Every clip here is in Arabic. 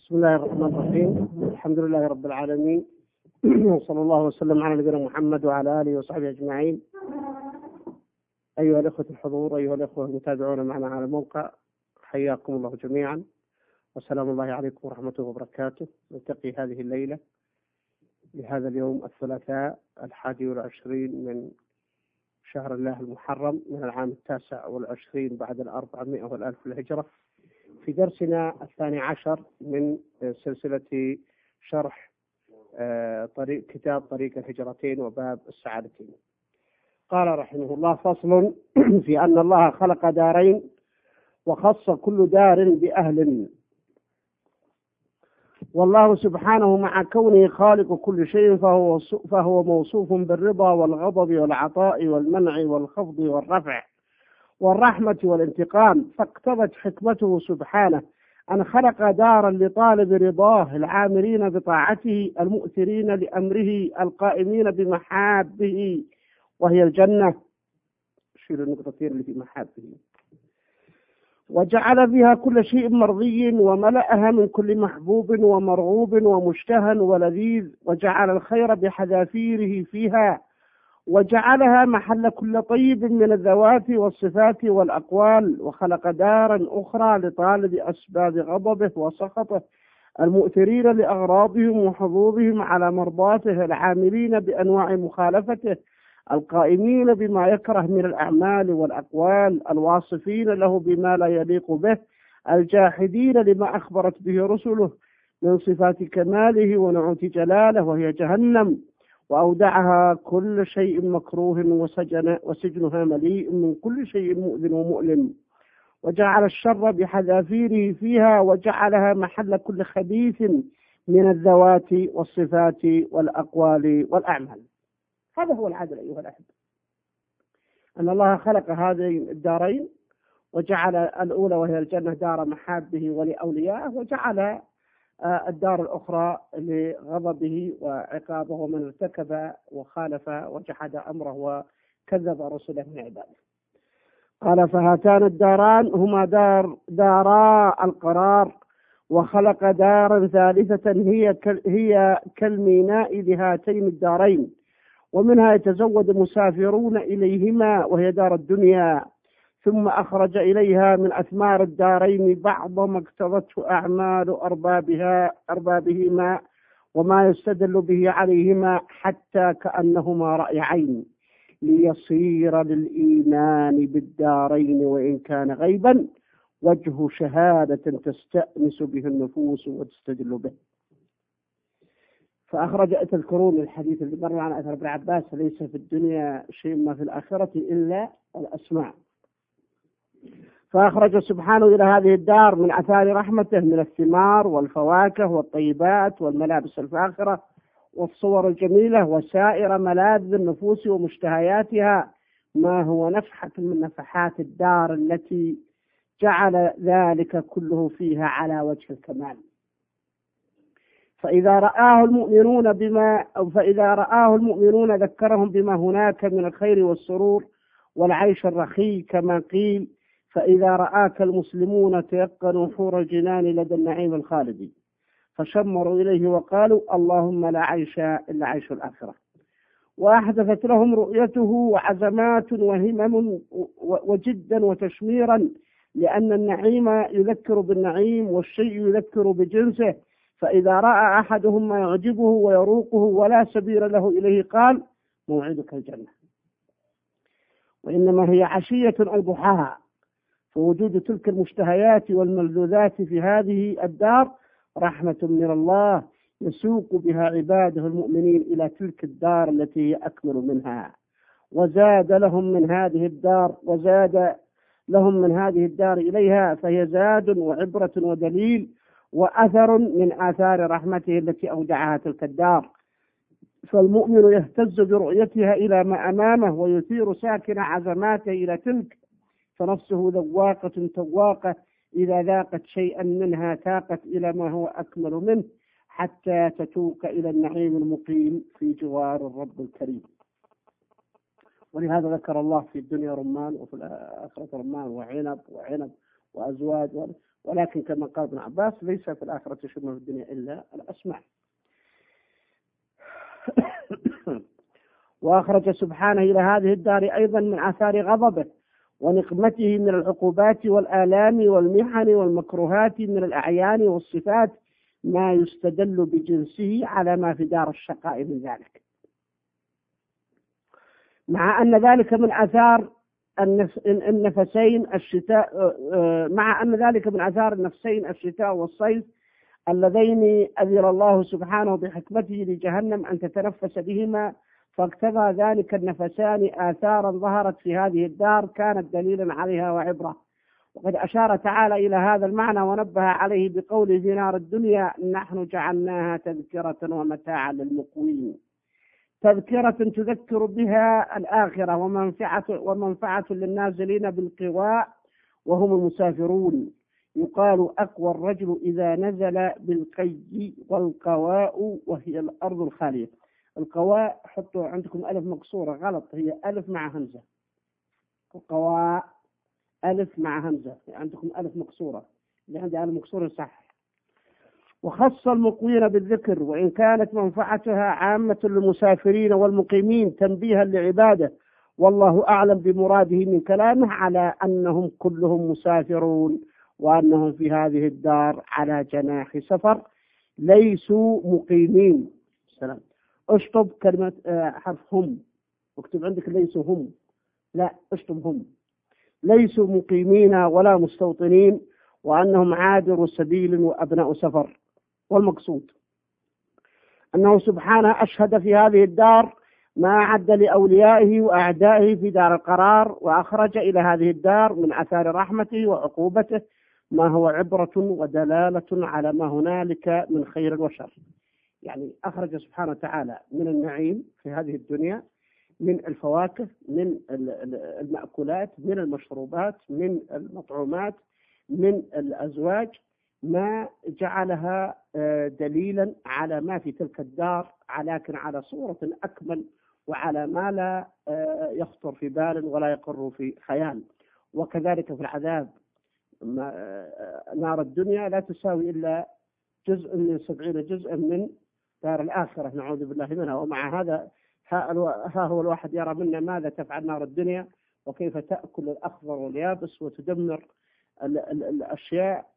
بسم الله الرحمن الرحيم. الحمد لله رب العالمين، وصلى الله وسلم على نبينا محمد وعلى آله وصحبه أجمعين. أيها الأخوة الحضور، أيها الأخوة المتابعون معنا على الموقع، حياكم الله جميعا، وسلام الله عليكم ورحمته وبركاته. نلتقي هذه الليلة لهذا اليوم الثلاثاء 21 من شهر الله المحرم من العام 29 بعد 400 والألف الهجرة، في درسنا 12 من سلسلة شرح كتاب طريق الهجرتين وباب السعادتين. قال رحمه الله: فصل في أن الله خلق دارين وخص كل دار بأهل، والله سبحانه مع كونه خالق كل شيء فهو موصوف بالرضا والغضب والعطاء والمنع والخفض والرفع والرحمة والانتقام، فاقتضت حكمته سبحانه أن خلق دارا لطالب رضاه العامرين بطاعته المؤثرين لأمره القائمين بمحابه، وهي الجنة. شيل النقطتين اللي في محابه. وجعل فيها كل شيء مرضي وملأها من كل محبوب ومرغوب ومشتهى ولذيذ، وجعل الخير بحذافيره فيها، وجعلها محل كل طيب من الذوات والصفات والأقوال، وخلق دارا أخرى لطالب أسباب غضبه وسخطه المؤثرين لأغراضهم وحظوظهم على مرضاته العاملين بأنواع مخالفته القائمين بما يكره من الأعمال والأقوال الواصفين له بما لا يليق به الجاحدين لما أخبرت به رسله من صفات كماله ونعوت جلاله، وهي جهنم، وأودعها كل شيء مكروه وسجنها مليء من كل شيء مؤذن ومؤلم، وجعل الشر بحذافيره فيها، وجعلها محل كل خبيث من الذوات والصفات والأقوال والأعمال. هذا هو العدل أيها الأحبة، أن الله خلق هذين الدارين، وجعل الأولى وهي الجنة دار محابه ولأوليائه، وجعل الدار الأخرى لغضبه وعقابه ومن ارتكب وخالف وجحد أمره وكذب رسله من عباده. قال: فهاتان الداران هما دارا القرار، وخلق دارا ثالثة هي كالميناء لهاتين الدارين، ومنها يتزود مسافرون إليهما، وهي دار الدنيا، ثم أخرج إليها من أثمار الدارين بعض ما اقتضته أعمال أربابهما وما يستدل به عليهما، حتى كأنهما رأي عين، ليصير للإيمان بالدارين وإن كان غيبا وجه شهادة تستأنس به النفوس وتستدل به. فأخرج، تذكرون الحديث اللي مر عن أثر ابن عباس: ليس في الدنيا شيء ما في الآخرة إلا الأسماع. فأخرج سبحانه إلى هذه الدار من آثار رحمته من الثمار والفواكه والطيبات والملابس الفاخرة والصور الجميلة وسائر ملاذ النفوس ومشتهياتها، ما هو نفحة من نفحات الدار التي جعل ذلك كله فيها على وجه الكمال. فإذا رآه المؤمنون ذكرهم بما هناك من الخير والسرور والعيش الرخي، كما قيل: فإذا رآك المسلمون تيقنوا حور الجنان لدى النعيم الخالدي، فشمروا إليه وقالوا: اللهم لا عيش إلا عيش الآخرة. وأحدثت لهم رؤيته وعزمات وهمم وجدا وتشميرا، لأن النعيم يذكر بالنعيم والشيء يذكر بجنسه، فإذا رأى أحدهم ما يعجبه ويروقه ولا سبيل له إليه قال: موعدك الجنة. وإنما هي عشية أو ضحاها، فوجود تلك المشتهيات والملذوذات في هذه الدار رحمة من الله يسوق بها عباده المؤمنين إلى تلك الدار التي هي أكمل منها، وزاد لهم من هذه الدار إليها، فهي زاد وعبرة ودليل وأثر من آثار رحمته التي أودعها تلك الدار. فالمؤمن يهتز برؤيتها إلى ما أمامه، ويثير ساكن عزماته إلى تلك، فنفسه ذواقة تواقة، إذا ذاقت شيئا منها تاقت إلى ما هو أكمل منه، حتى تتوق إلى النعيم المقيم في جوار الرب الكريم. ولهذا ذكر الله في الدنيا رمان وفي الآخرة رمان وعنب وأزواج ولكن كما قال ابن عباس ليس في الآخرة شيء في الدنيا إلا الأسماء. وأخرج سبحانه إلى هذه الدار أيضا من آثار غضبه ونقمته من العقوبات والآلام والمحن والمكروهات من الأعيان والصفات ما يستدل بجنسه على ما في دار الشقاء من ذلك، مع أن ذلك من آثار النفسين الشتاء، مع أن ذلك من آثار النفسين الشتاء والصيف اللذين أذن الله سبحانه بحكمته لجهنم أن تتنفس بهما، فاقتضى ذلك النفسان آثارا ظهرت في هذه الدار كانت دليلا عليها وعبرة. وقد أشار تعالى إلى هذا المعنى ونبه عليه بقوله في نار الدنيا نحن جعلناها تذكرة ومتاعا للمقوين، تذكرة تذكر بها الآخرة ومنفعة للنازلين بالقواء وهم المسافرون. يقال أقوى الرجل إذا نزل بالقي، والقواء وهي الأرض الخالية. القواء حطوا عندكم ألف مقصورة غلط، هي ألف مع همزة. القواء ألف مع همزة، عندكم ألف مقصورة، اللي عندي ألف مقصورة صح. وخص المقوين بالذكر وإن كانت منفعتها عامة للمسافرين والمقيمين تنبيها لعباده، والله أعلم بمراده من كلامه على أنهم كلهم مسافرون وأنهم في هذه الدار على جناح سفر ليسوا مقيمين. سلام. اشطب كلمة حرف هم، واكتب عندك ليسوا هم، لا اشطب هم، ليسوا مقيمين ولا مستوطنين وأنهم عابر سبيل وأبناء سفر. والمقصود أنه سبحانه أشهد في هذه الدار ما أعد لأوليائه وأعدائه في دار القرار، وأخرج إلى هذه الدار من آثار رحمته وعقوبته ما هو عبرة ودلالة على ما هنالك من خير وشر. يعني أخرج سبحانه وتعالى من النعيم في هذه الدنيا، من الفواكه، من المأكولات، من المشروبات، من المطعومات، من الأزواج، ما جعلها دليلا على ما في تلك الدار، لكن على صورة أكمل وعلى ما لا يخطر في بال ولا يقر في خيال. وكذلك في العذاب، نار الدنيا لا تساوي إلا جزء من 70 جزءا من دار الآخرة، نعوذ بالله منها. ومع هذا ها هو الواحد يرى منا ماذا تفعل نار الدنيا وكيف تأكل الأخضر واليابس وتدمر الأشياء.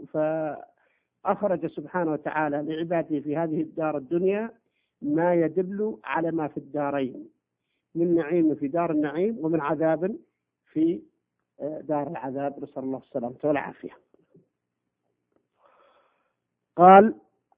فأخرج سبحانه وتعالى لعباده في هذه الدار الدنيا ما يدل على ما في الدارين، من نعيم في دار النعيم ومن عذاب في دار العذاب، نسأل الله السلامة والعافية. قال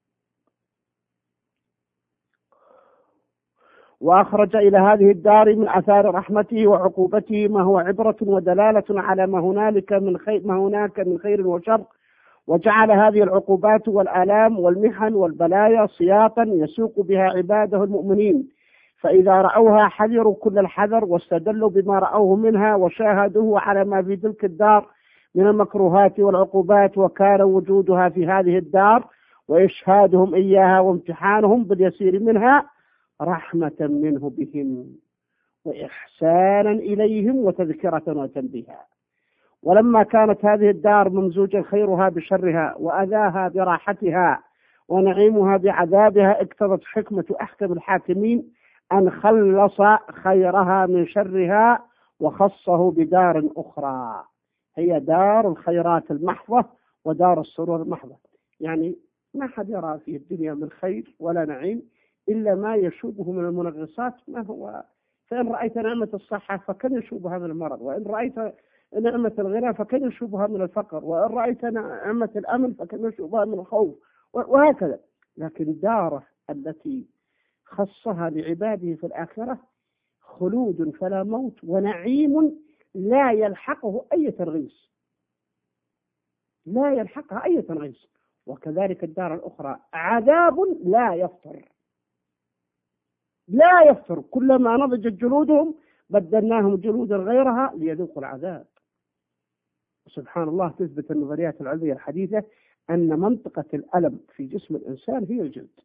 وأخرج إلى هذه الدار من آثار رحمته وعقوبته ما هو عبرة ودلالة على ما هناك من خير وشر، وجعل هذه العقوبات والآلام والمحن والبلايا سياطا يسوق بها عباده المؤمنين، فإذا رأوها حذروا كل الحذر واستدلوا بما رأوه منها وشاهدوه على ما في تلك الدار من المكروهات والعقوبات، وكان وجودها في هذه الدار وإشهادهم إياها وامتحانهم باليسير منها رحمة منه بهم وإحسانا إليهم وتذكرة وتنبيها. ولما كانت هذه الدار ممزوجا خيرها بشرها وأذاها براحتها ونعيمها بعذابها، اقتضت حكمة أحكم الحاكمين أن خلص خيرها من شرها وخصه بدار أخرى هي دار الخيرات المحضة ودار السرور المحضة. يعني ما حد يرى في الدنيا من خير ولا نعيم إلا ما يشوبه من المنغصات، ما هو فإن رأيت نعمة الصحة فكن يشوبها من المرض، وإن رأيت نعمة الغنى فكن يشوبها من الفقر، وإن رأيت نعمة الأمن فكن يشوبها من الخوف، وهكذا. لكن داره التي خصها لعباده في الآخرة خلود فلا موت ونعيم لا يلحقه أي تنغيص، لا يلحقها أي تنغيص. وكذلك الدار الأخرى عذاب لا يفطر، لا يفطر، كلما نضجت جلودهم بدلناهم جلودا غيرها ليذوقوا العذاب. سبحان الله، تثبت النظريات العلمية الحديثة أن منطقة الألم في جسم الإنسان هي الجلد،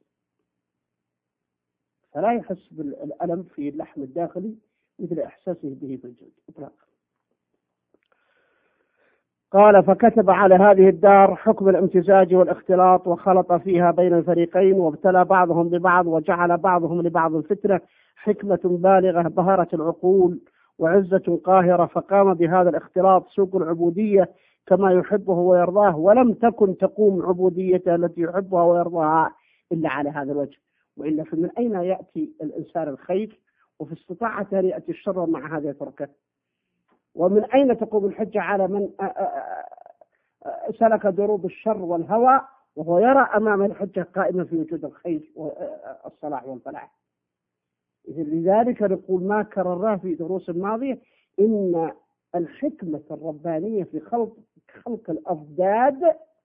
فلا يحس بالألم في اللحم الداخلي مثل إحساسه به في الجلد إطلاقا. قال: فكتب على هذه الدار حكم الامتزاج والاختلاط، وخلط فيها بين الفريقين، وابتلى بعضهم ببعض، وجعل بعضهم لبعض فتنة، حكمة بالغة بهرت العقول، وعزة قاهرة، فقام بهذا الاختلاط سوق العبودية كما يحبه ويرضاه، ولم تكن تقوم عبوديته التي يحبها ويرضاها إلا على هذا الوجه. وإلا فمن أين يأتي الإنسان الخير وفي استطاعته أن يأتي الشر مع هذه الفرقة؟ ومن أين تقوم الحجة على من سلك دروب الشر والهوى وهو يرى أمامه الحجة قائمة في وجود الخير والصلاح والفلاح؟ لذلك نقول ما كررناه في دروس ماضية، إن الحكمة الربانية في خلق الأضداد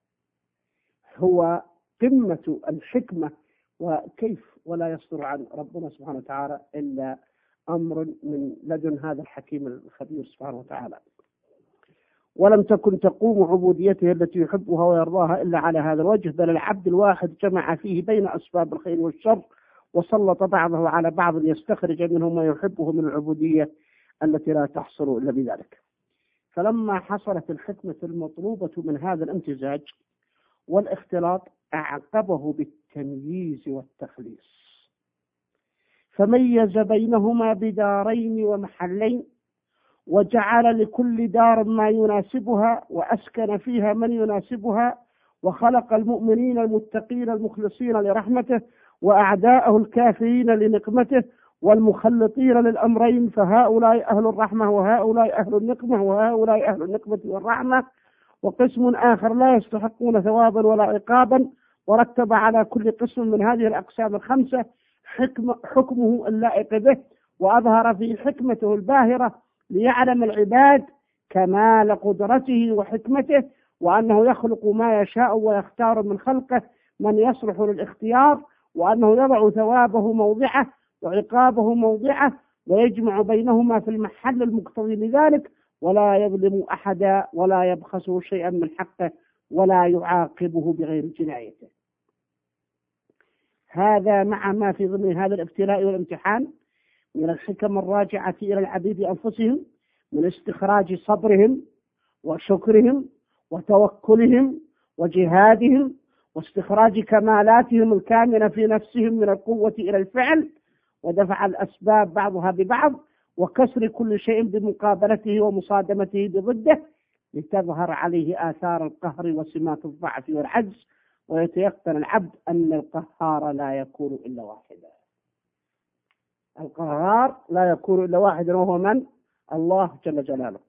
هو قمة الحكمة، وكيف ولا يصدر عن ربنا سبحانه وتعالى إلا أمر من لدن هذا الحكيم الخبير سبحانه وتعالى. ولم تكن تقوم عبوديته التي يحبها ويرضاها إلا على هذا الوجه، بل العبد الواحد جمع فيه بين أسباب الخير والشر، وسلط بعضه على بعض ليستخرج منه ما يحبه من العبودية التي لا تحصل إلا بذلك. فلما حصلت الحكمة المطلوبة من هذا الامتزاج والاختلاط أعقبه بالتمييز والتخليص، فميز بينهما بدارين ومحلين، وجعل لكل دار ما يناسبها، وأسكن فيها من يناسبها، وخلق المؤمنين المتقين المخلصين لرحمته، وأعداءه الكافرين لنقمته، والمخلطين للأمرين، فهؤلاء أهل الرحمة وهؤلاء أهل النقمة وهؤلاء أهل النقمة والرحمة، وقسم آخر لا يستحقون ثوابا ولا عقابا. ورتب على كل قسم من هذه الأقسام الخمسة حكمه اللائق به، وأظهر فيه حكمته الباهرة ليعلم العباد كمال قدرته وحكمته، وأنه يخلق ما يشاء ويختار من خلقه من يصلح للاختيار، وأنه يضع ثوابه موضعه وعقابه موضعه، ويجمع بينهما في المحل المقتضي لذلك، ولا يظلم أحدا ولا يبخسه شيئا من حقه ولا يعاقبه بغير جنايته. هذا مع ما في ضمن هذا الابتلاء والامتحان من الحكم الراجعة إلى العبيد أنفسهم، من استخراج صبرهم وشكرهم وتوكلهم وجهادهم، واستخراج كمالاتهم الكامنة في نفسهم من القوة إلى الفعل، ودفع الأسباب بعضها ببعض، وكسر كل شيء بمقابلته ومصادمته بضده، لتظهر عليه آثار القهر وسمات الضعف والعجز، ويتيقن العبد أن القهار لا يكون إلا واحدا. القهار لا يكون إلا واحدا، وهو من؟ الله جل جلاله،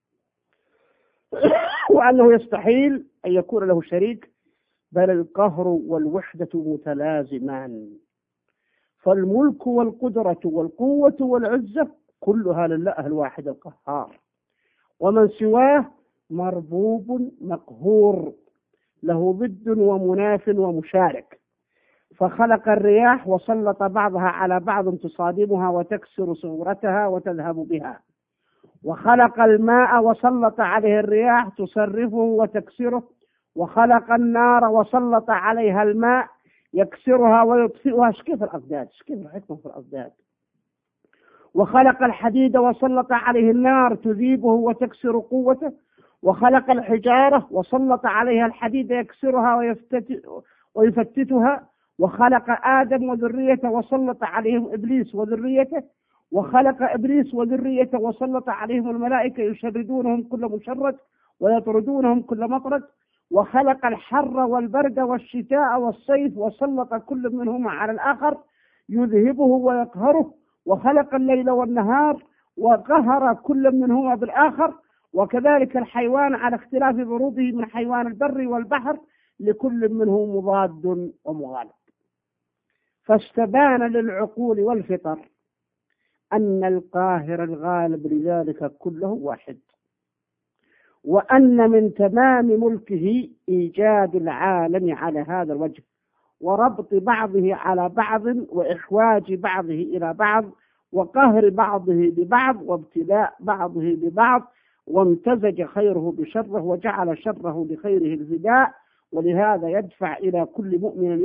وأنه يستحيل أن يكون له شريك، بل القهر والوحدة متلازمان، فالملك والقدرة والقوة والعزة كلها لله الواحد القهار، ومن سواه مربوب مقهور له ضد ومناف ومشارك. فخلق الرياح وسلط بعضها على بعض تصادمها وتكسر صورتها وتذهب بها، وخلق الماء وسلط عليه الرياح تصرفه وتكسره، وخلق النار وسلط عليها الماء يكسرها ويطفئها. كيف الأضداد، كيف الحكمة في الأضداد. وخلق الحديد وسلط عليه النار تذيبه وتكسر قوته، وخلق الحجارة وسلط عليها الحديد يكسرها ويفتتها، وخلق آدم وذريته وسلط عليهم إبليس وذريته، وخلق إبليس وذريته وسلط عليهم الملائكة يشردونهم كل مشرد ويطردونهم كل مطرد، وخلق الحر والبرد والشتاء والصيف وسلط كل منهما على الآخر يذهبه ويقهره، وخلق الليل والنهار وقهر كل منهما بالآخر، وكذلك الحيوان على اختلاف ضروبه من حيوان البر والبحر لكل منه مضاد ومغالب. فاستبان للعقول والفطر أن القاهر الغالب لذلك كله واحد، وأن من تمام ملكه إيجاد العالم على هذا الوجه، وربط بعضه على بعض، وإحواج بعضه إلى بعض، وقهر بعضه ببعض، وابتلاء بعضه ببعض، وامتزج خيره بشره وجعل شره بخيره الفداء. ولهذا يدفع إلى كل مؤمن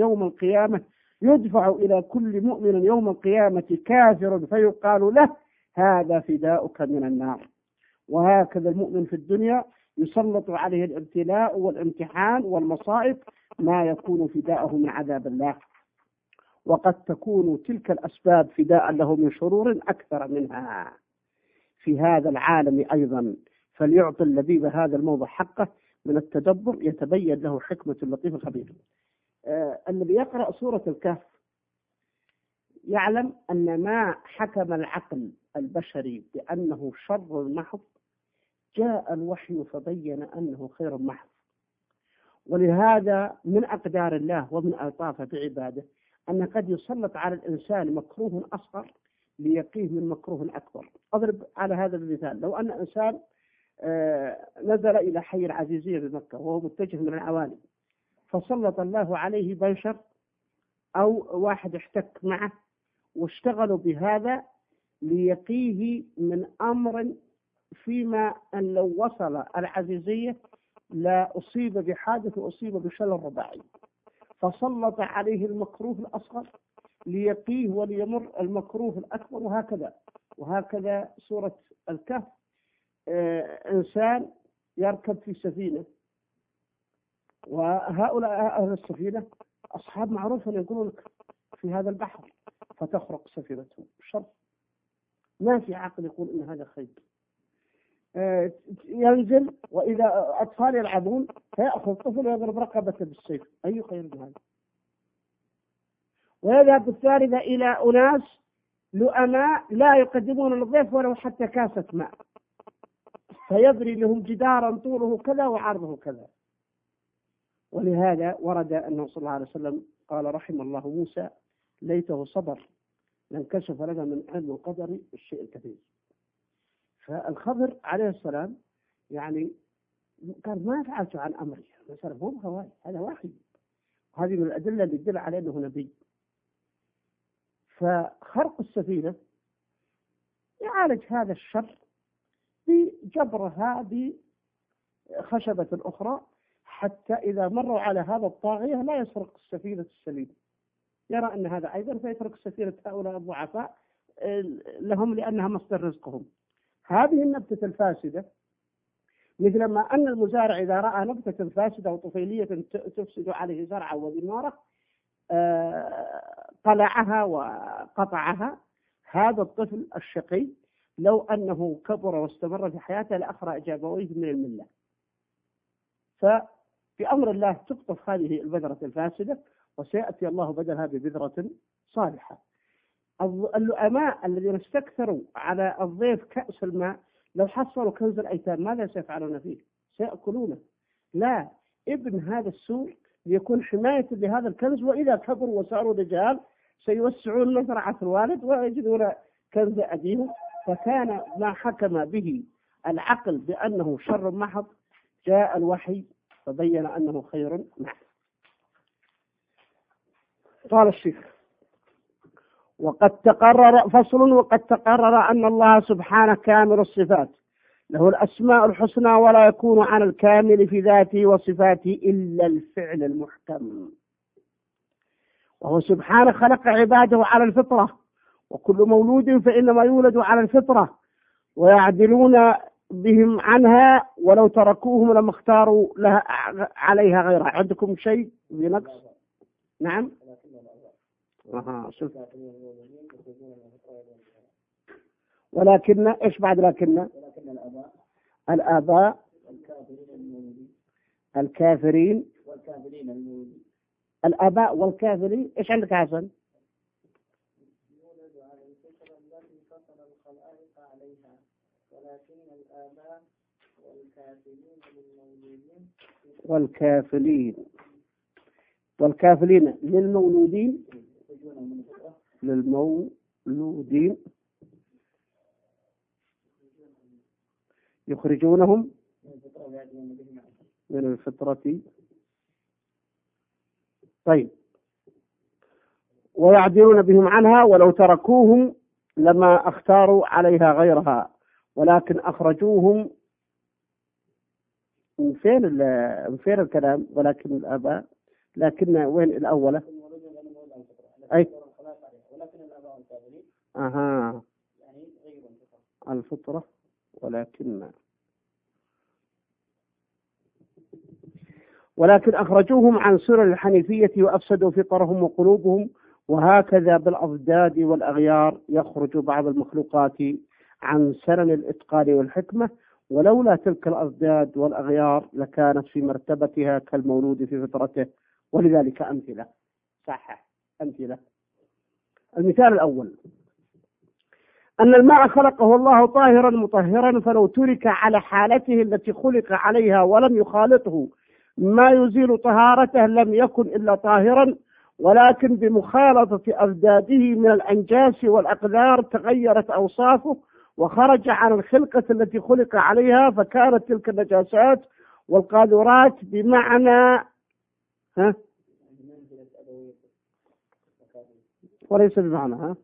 يوم القيامة كافر فيقال له هذا فداؤك من النار. وهكذا المؤمن في الدنيا يسلط عليه الابتلاء والامتحان والمصائب ما يكون فداءه من عذاب الله، وقد تكون تلك الأسباب فداء له من شرور أكثر منها في هذا العالم أيضا. فليعطي اللبيب هذا الموضع حقه من التدبر يتبين له حكمة اللطيف الخبير. الذي يقرأ سورة الكهف يعلم أن ما حكم العقل البشري بأنه شر محض جاء الوحي فبين أنه خير محض. ولهذا من أقدار الله ومن ألطافه بعباده أن قد يسلط على الإنسان مكروه أصغر ليقيه من مكروه أكبر. أضرب على هذا المثال: لو أن إنسان نزل إلى حي العزيزية بمكة وهو متجه من العوالي، فسلط الله عليه بنشر أو واحد احتك معه واشتغلوا بهذا ليقيه من أمر، فيما أن لو وصل العزيزية لا أصيب بحادث وأصيب بشلل رباعي، فسلط عليه المكروه الأصغر ليقيه وليمر المكروه الأكبر، وهكذا سورة الكهف. إنسان يركب في سفينة، وهؤلاء أهل السفينة أصحاب معروف أن يقولون لك في هذا البحر، فتخرق سفينته شر. ما في عقل يقول إن هذا خير. ينزل وإذا أطفال يلعبون فيأخذ طفل ويضرب رقبته بالسيف، أي خير من هذا؟ ويذهب الثالثة إلى أناس لؤماء لا يقدمون للضيف ولو حتى كاسة ماء، فيبري لهم جدارا طوله كذا وعرضه كذا. ولهذا ورد أنه صلى الله عليه وسلم قال: رحم الله موسى ليته صبر لانكشف لنا من علم القدر الشيء الكثير. فالخضر عليه السلام يعني قال: ما فعلت عن أمري، مثلا مو هواي، هذا وحي، وهذه من الأدلة اللي تدل على أنه نبي. فخرق السفينة يعالج هذا الشر بجبرها بخشبة أخرى، حتى إذا مروا على هذا الطاغية لا يسرق السفينة السليمة، يرى أن هذا أيضا فيترك سفينة هؤلاء الضعفاء لهم لأنها مصدر رزقهم. هذه النبتة الفاسدة مثل ما أن المزارع إذا رأى نبتة فاسدة وطفيلية تفسد عليه زرعه وثماره قلعها وقطعها. هذا الطفل الشقي لو أنه كبر واستمر في حياته لأخرج أبويه من الملة. فبأمر الله تقطف هذه البذرة الفاسدة وسيأتي الله بدلها ببذرة صالحة. اللؤماء الذين استكثروا على الضيف كأس الماء لو حصلوا كنز الأيتام ماذا سيفعلون فيه؟ سيأكلونه. لا، ابن هذا السوء ليكون حماية لهذا الكنز، وإذا كبروا وصاروا رجال سيوسعون مزرعة الوالد ويجدون كنز أبيهم. فكان ما حكم به العقل بأنه شر محض جاء الوحي فبين أنه خير محض. قال الشيخ: وقد تقرر أن الله سبحانه كامل الصفات له الأسماء الحسنى، ولا يكون عن الكامل في ذاته وصفاته إلا الفعل المحكم. وهو سبحانه خلق عباده على الفطرة، وكل مولود فإنما يولد على الفطرة، ويعدلون بهم عنها ولو تركوهم لما اختاروا لها عليها غيرها. عندكم شيء بنقص؟ نعم. ولكن إيش بعد لكن الآباء الكافرين الآباء والكافرين. إيش عندك يا حسن؟ والكافرين للمولودين يخرجونهم من الفطرة. طيب، ويعدلون بهم عنها ولو تركوهم لما اختاروا عليها غيرها، ولكن أخرجوهم. من فين الكلام؟ ولكن الآباء، لكن وين الأولى؟ أي الفطرة، ولكن ولكن أخرجوهم عن سنن الحنيفية وأفسدوا فطرهم وقلوبهم. وهكذا بالأضداد والأغيار يخرج بعض المخلوقات عن سنن الإتقان والحكمة، ولولا تلك الأضداد والأغيار لكانت في مرتبتها كالمولود في فطرته. ولذلك أمثلة صح. أمثلة: المثال الأول أن الماء خلقه الله طاهرا مطهرا، فلو ترك على حالته التي خلق عليها ولم يخالطه ما يزيل طهارته لم يكن إلا طاهرا، ولكن بمخالطة أضداده من الأنجاس والأقدار تغيرت أوصافه وخرج عن الخلقة التي خلق عليها، فكانت تلك النجاسات والقاذورات بمعنى وليس بمعنى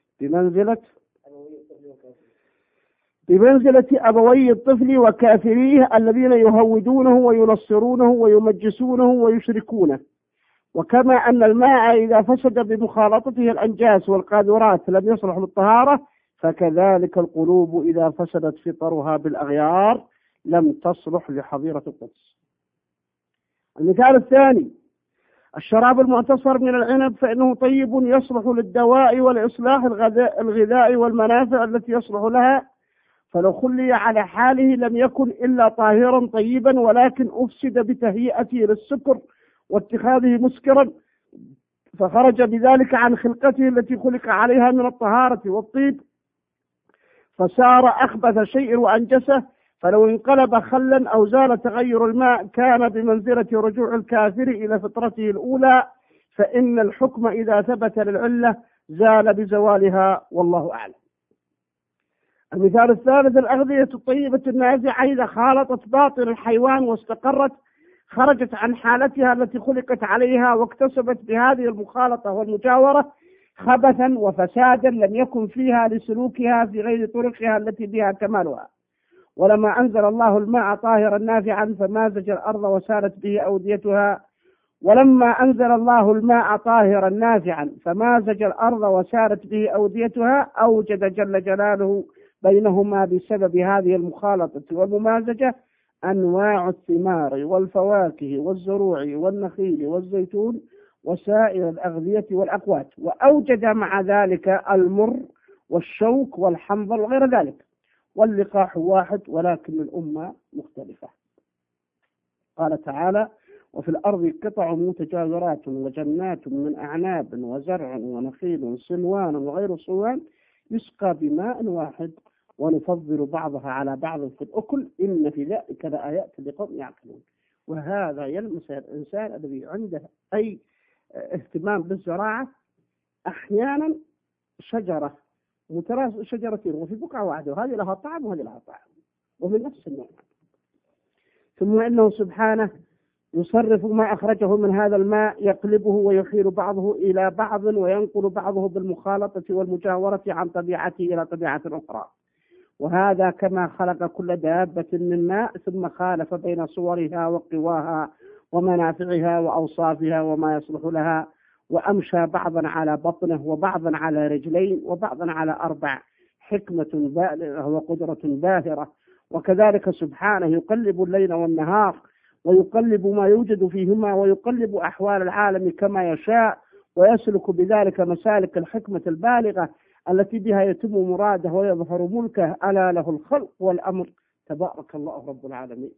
بمنزلة أبوي الطفل وكافريه الذين يهودونه وينصرونه ويمجسونه ويشركونه. وكما أن الماء إذا فسد بمخالطته الأنجاس والقاذورات لم يصلح للطهارة، فكذلك القلوب إذا فسدت فطرها بالأغيار لم تصلح لحظيرة القدس. المثال الثاني: الشراب المعتصر من العنب فإنه طيب يصلح للدواء والإصلاح الغذاء والمنافع التي يصلح لها، فلو خلي على حاله لم يكن إلا طاهرا طيبا، ولكن أفسد بتهيئته للسكر واتخاذه مسكرا، فخرج بذلك عن خلقته التي خلق عليها من الطهارة والطيب، فصار أخبث شيء وأنجسه. فلو انقلب خلا أو زال تغير الماء كان بمنزلة رجوع الكافر إلى فطرته الأولى، فإن الحكم إذا ثبت للعلة زال بزوالها، والله أعلم. المثال الثالث: الأغذية الطيبة النازعة إذا خالطت باطن الحيوان واستقرت خرجت عن حالتها التي خلقت عليها، واكتسبت بهذه المخالطة والمجاورة خبثا وفسادا لم يكن فيها لسلوكها في غير طرقها التي بها كمالها. ولما أنزل الله الماء طاهرا نافعا فمازج الأرض وسالت به أوديتها ولما أنزل الله الماء طاهرا نافعا فمازج الأرض وسالت به أوديتها، أوجد جل جلاله بينهما بسبب هذه المخالطة والممازجة أنواع الثمار والفواكه والزروع والنخيل والزيتون وسائر الأغذية والأقوات، وأوجد مع ذلك المر والشوك والحنظل وغير ذلك، واللقاح واحد ولكن الأمة مختلفة. قال تعالى: وفي الأرض قطع متجاورات وجنات من أعناب وزرع ونخيل صنوان وغير صنوان يسقى بماء واحد ونفضل بعضها على بعض في الأكل إن في ذلك لآيات لقوم يعقلون. وهذا يلمس الإنسان الذي عنده أي اهتمام بالزراعة. أحيانا شجرة شجرتين وفي بقعة واحدة، وهذه لها طعم وهذه لها طعم ومن نفس النوع، ثم إنه سبحانه يصرف ما أخرجه من هذا الماء يقلبه ويحيل بعضه إلى بعض وينقل بعضه بالمخالطة والمجاورة عن طبيعته إلى طبيعة أخرى. وهذا كما خلق كل دابة من ماء ثم خالف بين صورها وقواها ومنافعها وأوصافها وما يصلح لها، وأمشى بعضا على بطنه وبعضا على رجلين وبعضا على 4، حكمة بالغة وقدرة باهرة. وكذلك سبحانه يقلب الليل والنهار ويقلب ما يوجد فيهما ويقلب أحوال العالم كما يشاء، ويسلك بذلك مسالك الحكمة البالغة التي بها يتم مراده ويظهر ملكه. ألا له الخلق والأمر، تبارك الله رب العالمين.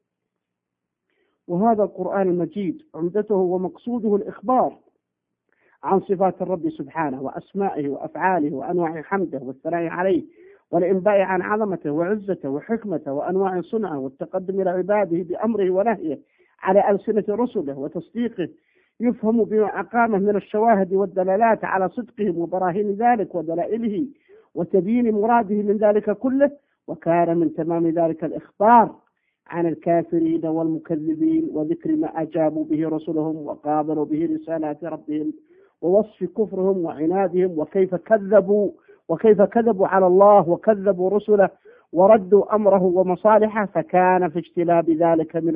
وهذا القرآن المجيد عمدته ومقصوده الإخبار عن صفات الرب سبحانه وأسمائه وأفعاله وأنواع حمده والثناء عليه والإنباء عن عظمته وعزته وحكمته وأنواع صنعه والتقدم إلى عباده بأمره ونهيه على ألسنة رسله وتصديقه، يفهم بما أقامه من الشواهد والدلالات على صدقهم وبراهين ذلك ودلائله وتبيين مراده من ذلك كله. وكان من تمام ذلك الإخبار عن الكافرين والمكذبين وذكر ما أجابوا به رسلهم وقابلوا به رسالات ربهم ووصف كفرهم وعنادهم وكيف كذبوا على الله وكذبوا رسله وردوا أمره ومصالحه. فكان في اجتلاب ذلك من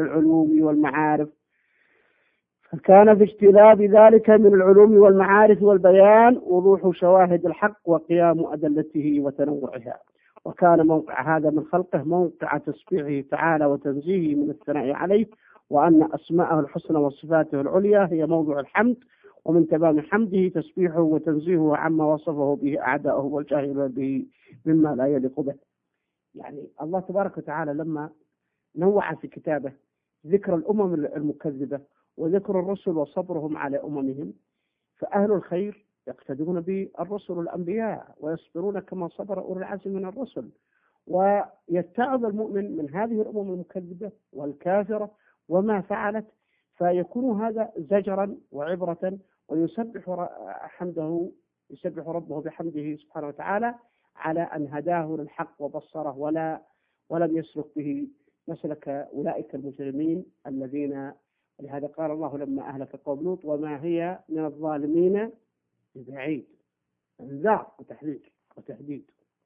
العلوم والمعارف والبيان وضوح شواهد الحق وقيام أدلته وتنوعها. وكان موقع هذا من خلقه موقع تسبيحه تعالى وتنزيهه من الثناء عليه وأن أسماءه الحسنى وصفاته العليا هي موضوع الحمد، ومن تمام حمده تسبيحه وتنزيهه عما وصفه به أعداؤه والجاهلون به مما لا يليق به. يعني الله تبارك وتعالى لما نوع في كتابه ذكر الأمم المكذبة وذكر الرسل وصبرهم على أممهم، فأهل الخير يقتدون بالرسل الأنبياء ويصبرون كما صبر أولو العزم من الرسل، ويتعظ المؤمن من هذه الأمم المكذبة والكافرة وما فعلت، فيكون هذا زجرا وعبرة، ويسبح حمده، يسبح ربه بحمده سبحانه وتعالى على أن هداه للحق وبصره ولم يسلك به مسلك أولئك المجرمين الذين، لهذا قال الله لما أهلك قوم لوط وما هي من الظالمين ببعيد، انذار وتحديد.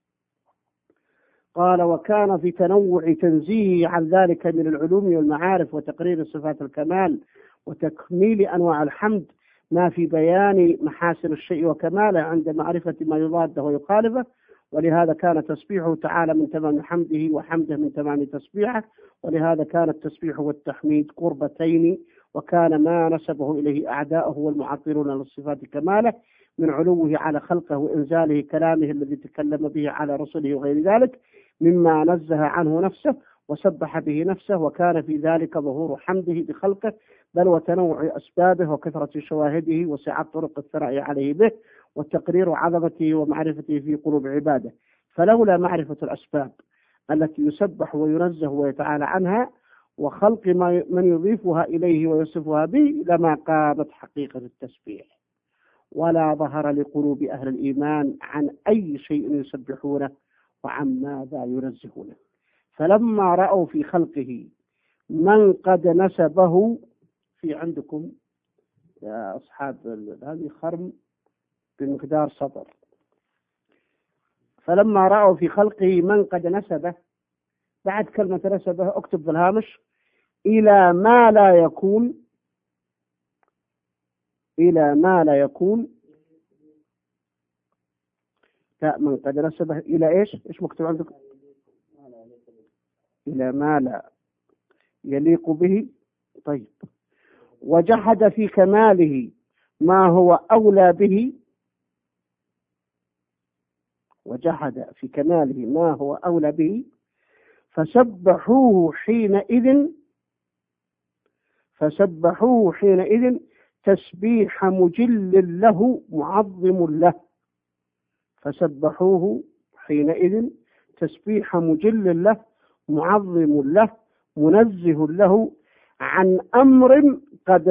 قال وكان في تنوع تنزيه عن ذلك من العلوم والمعارف وتقرير صفات الكمال وتكميل أنواع الحمد ما في بيان محاسن الشيء وكماله عند معرفة ما يضاده ويخالفه، ولهذا كان تسبيحه تعالى من تمام حمده وحمده من تمام تسبيحه، ولهذا كان التسبيح والتحميد قربتين، وكان ما نسبه إليه أعداؤه والمعطلون للصفات كماله من علوه على خلقه وإنزاله كلامه الذي تكلم به على رسله وغير ذلك مما نزه عنه نفسه وسبح به نفسه، وكان في ذلك ظهور حمده بخلقه بل وتنوع أسبابه وكثرة شواهده وسعة طرق الثناء عليه به وتقرير عظمته ومعرفته في قلوب عباده. فلولا معرفة الأسباب التي يسبح وينزه ويتعالى عنها وخلق من يضيفها إليه ويصفها به لما قامت حقيقة التسبيح، ولا ظهر لقلوب أهل الإيمان عن أي شيء يسبحونه وعن ماذا ينزهونه. فلما رأوا في خلقه من قد نسبه، في عندكم يا أصحاب هذه خرم بمقدار سطر، فلما رأوا في خلقه من قد نسبه، بعد كلمة نسبه اكتب بالهامش إلى ما لا يكون، إلى ما لا يكون، لا من قد نسبه إلى إيش مكتوب عندكم؟ إلى ما لا يليق به. طيب، وجحد في كماله ما هو أولى به، وجحد في كماله ما هو أولى به فسبحوه حينئذ تسبيح مجل له معظم له، فسبحوه حينئذ تسبيح مجل له معظم له منزه له عن أمر قد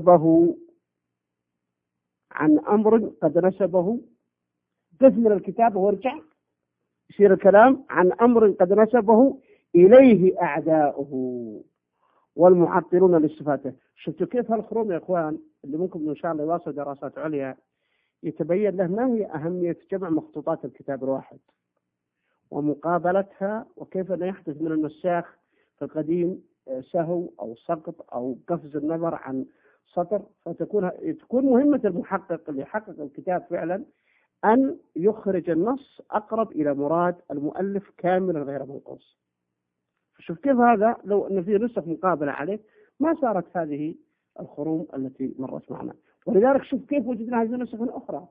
نسبه قسم من الكتاب وارجع يصير الكلام عن أمر قد نسبه إليه أعداؤه والمعطلون لصفاته. شفتوا كيف هالخروم يا إخوان اللي ممكن إن شاء الله يواصل دراسات عليا يتبين له ما هي أهمية جمع مخطوطات الكتاب الواحد ومقابلتها، وكيف أن يحدث من النساخ في القديم سهو أو سقط أو قفز النظر عن سطر، فتكون مهمة المحقق اللي يحقق الكتاب فعلا أن يخرج النص أقرب إلى مراد المؤلف كاملا غير منقوص. شوف كيف هذا لو أن في نسخ مقابلة عليه ما صارت هذه الخروم التي مرت معنا. ولذلك شوف كيف وجدنا هذه النسخ الأخرى،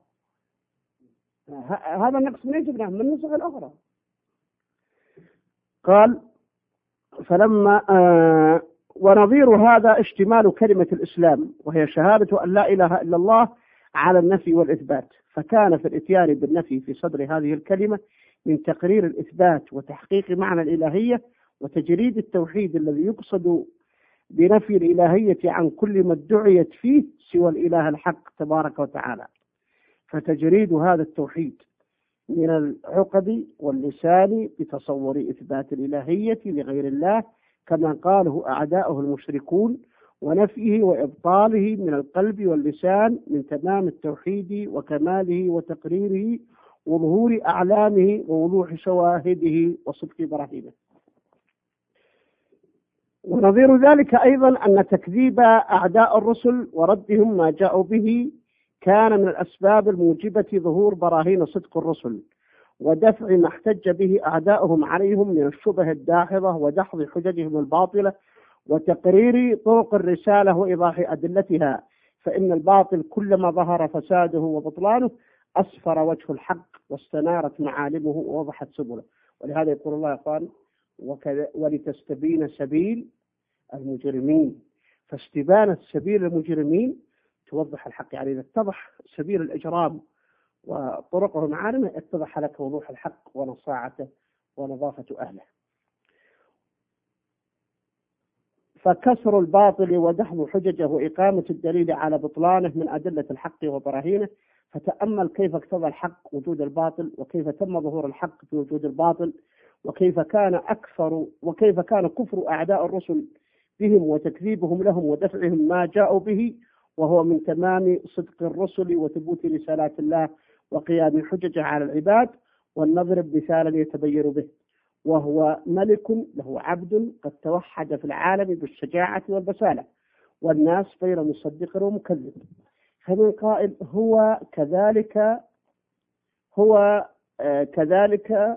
هذا النقص من جبناه من النسخ الأخرى. قال فلما ونظير هذا اشتمال كلمة الإسلام وهي شهادة أن لا إله إلا الله على النفي والإثبات، فكان في الإتيان بالنفي في صدر هذه الكلمة من تقرير الإثبات وتحقيق معنى الإلهية وتجريد التوحيد الذي يقصد بنفي الإلهية عن كل ما ادعيت فيه سوى الإله الحق تبارك وتعالى، فتجريد هذا التوحيد من العقد واللسان بتصور إثبات الإلهية لغير الله كما قاله أعداؤه المشركون، ونفيه وإبطاله من القلب واللسان من تمام التوحيد وكماله وتقريره وظهور أعلامه ووضوح شواهده وصدق براهينه. ونظير ذلك أيضا أن تكذيب أعداء الرسل وردهم ما جاءوا به كان من الأسباب الموجبة ظهور براهين صدق الرسل ودفع ما احتج به أعداؤهم عليهم من الشبه الداحضة ودحض حججهم الباطلة وتقرير طرق الرسالة وإيضاح أدلتها، فإن الباطل كلما ظهر فساده وبطلانه أسفر وجه الحق واستنارت معالمه ووضحت سبله. ولهذا يقول الله قال ولتستبين سبيل المجرمين، فاستبانة سبيل المجرمين توضح الحق. يعني إذا اتضح سبيل الإجرام وطرقه ومعالمه اتضح لك وضوح الحق ونصاعته ونظافة أهله. فكسر الباطل ودحض حججه وإقامة الدليل على بطلانه من أدلة الحق وبراهينه. فتأمل كيف اقتضى الحق وجود الباطل، وكيف تم ظهور الحق في وجود الباطل، وكيف كان كفر أعداء الرسل بهم وتكذيبهم لهم ودفعهم ما جاءوا به، وهو من تمام صدق الرسل وثبوت رسالات الله وقيام حججه على العباد. ولنضرب مثالا يتبين به، وهو ملك له عبد قد توحد في العالم بالشجاعة والبسالة، والناس بين مصدق ومكذب. فمن قائل هو كذلك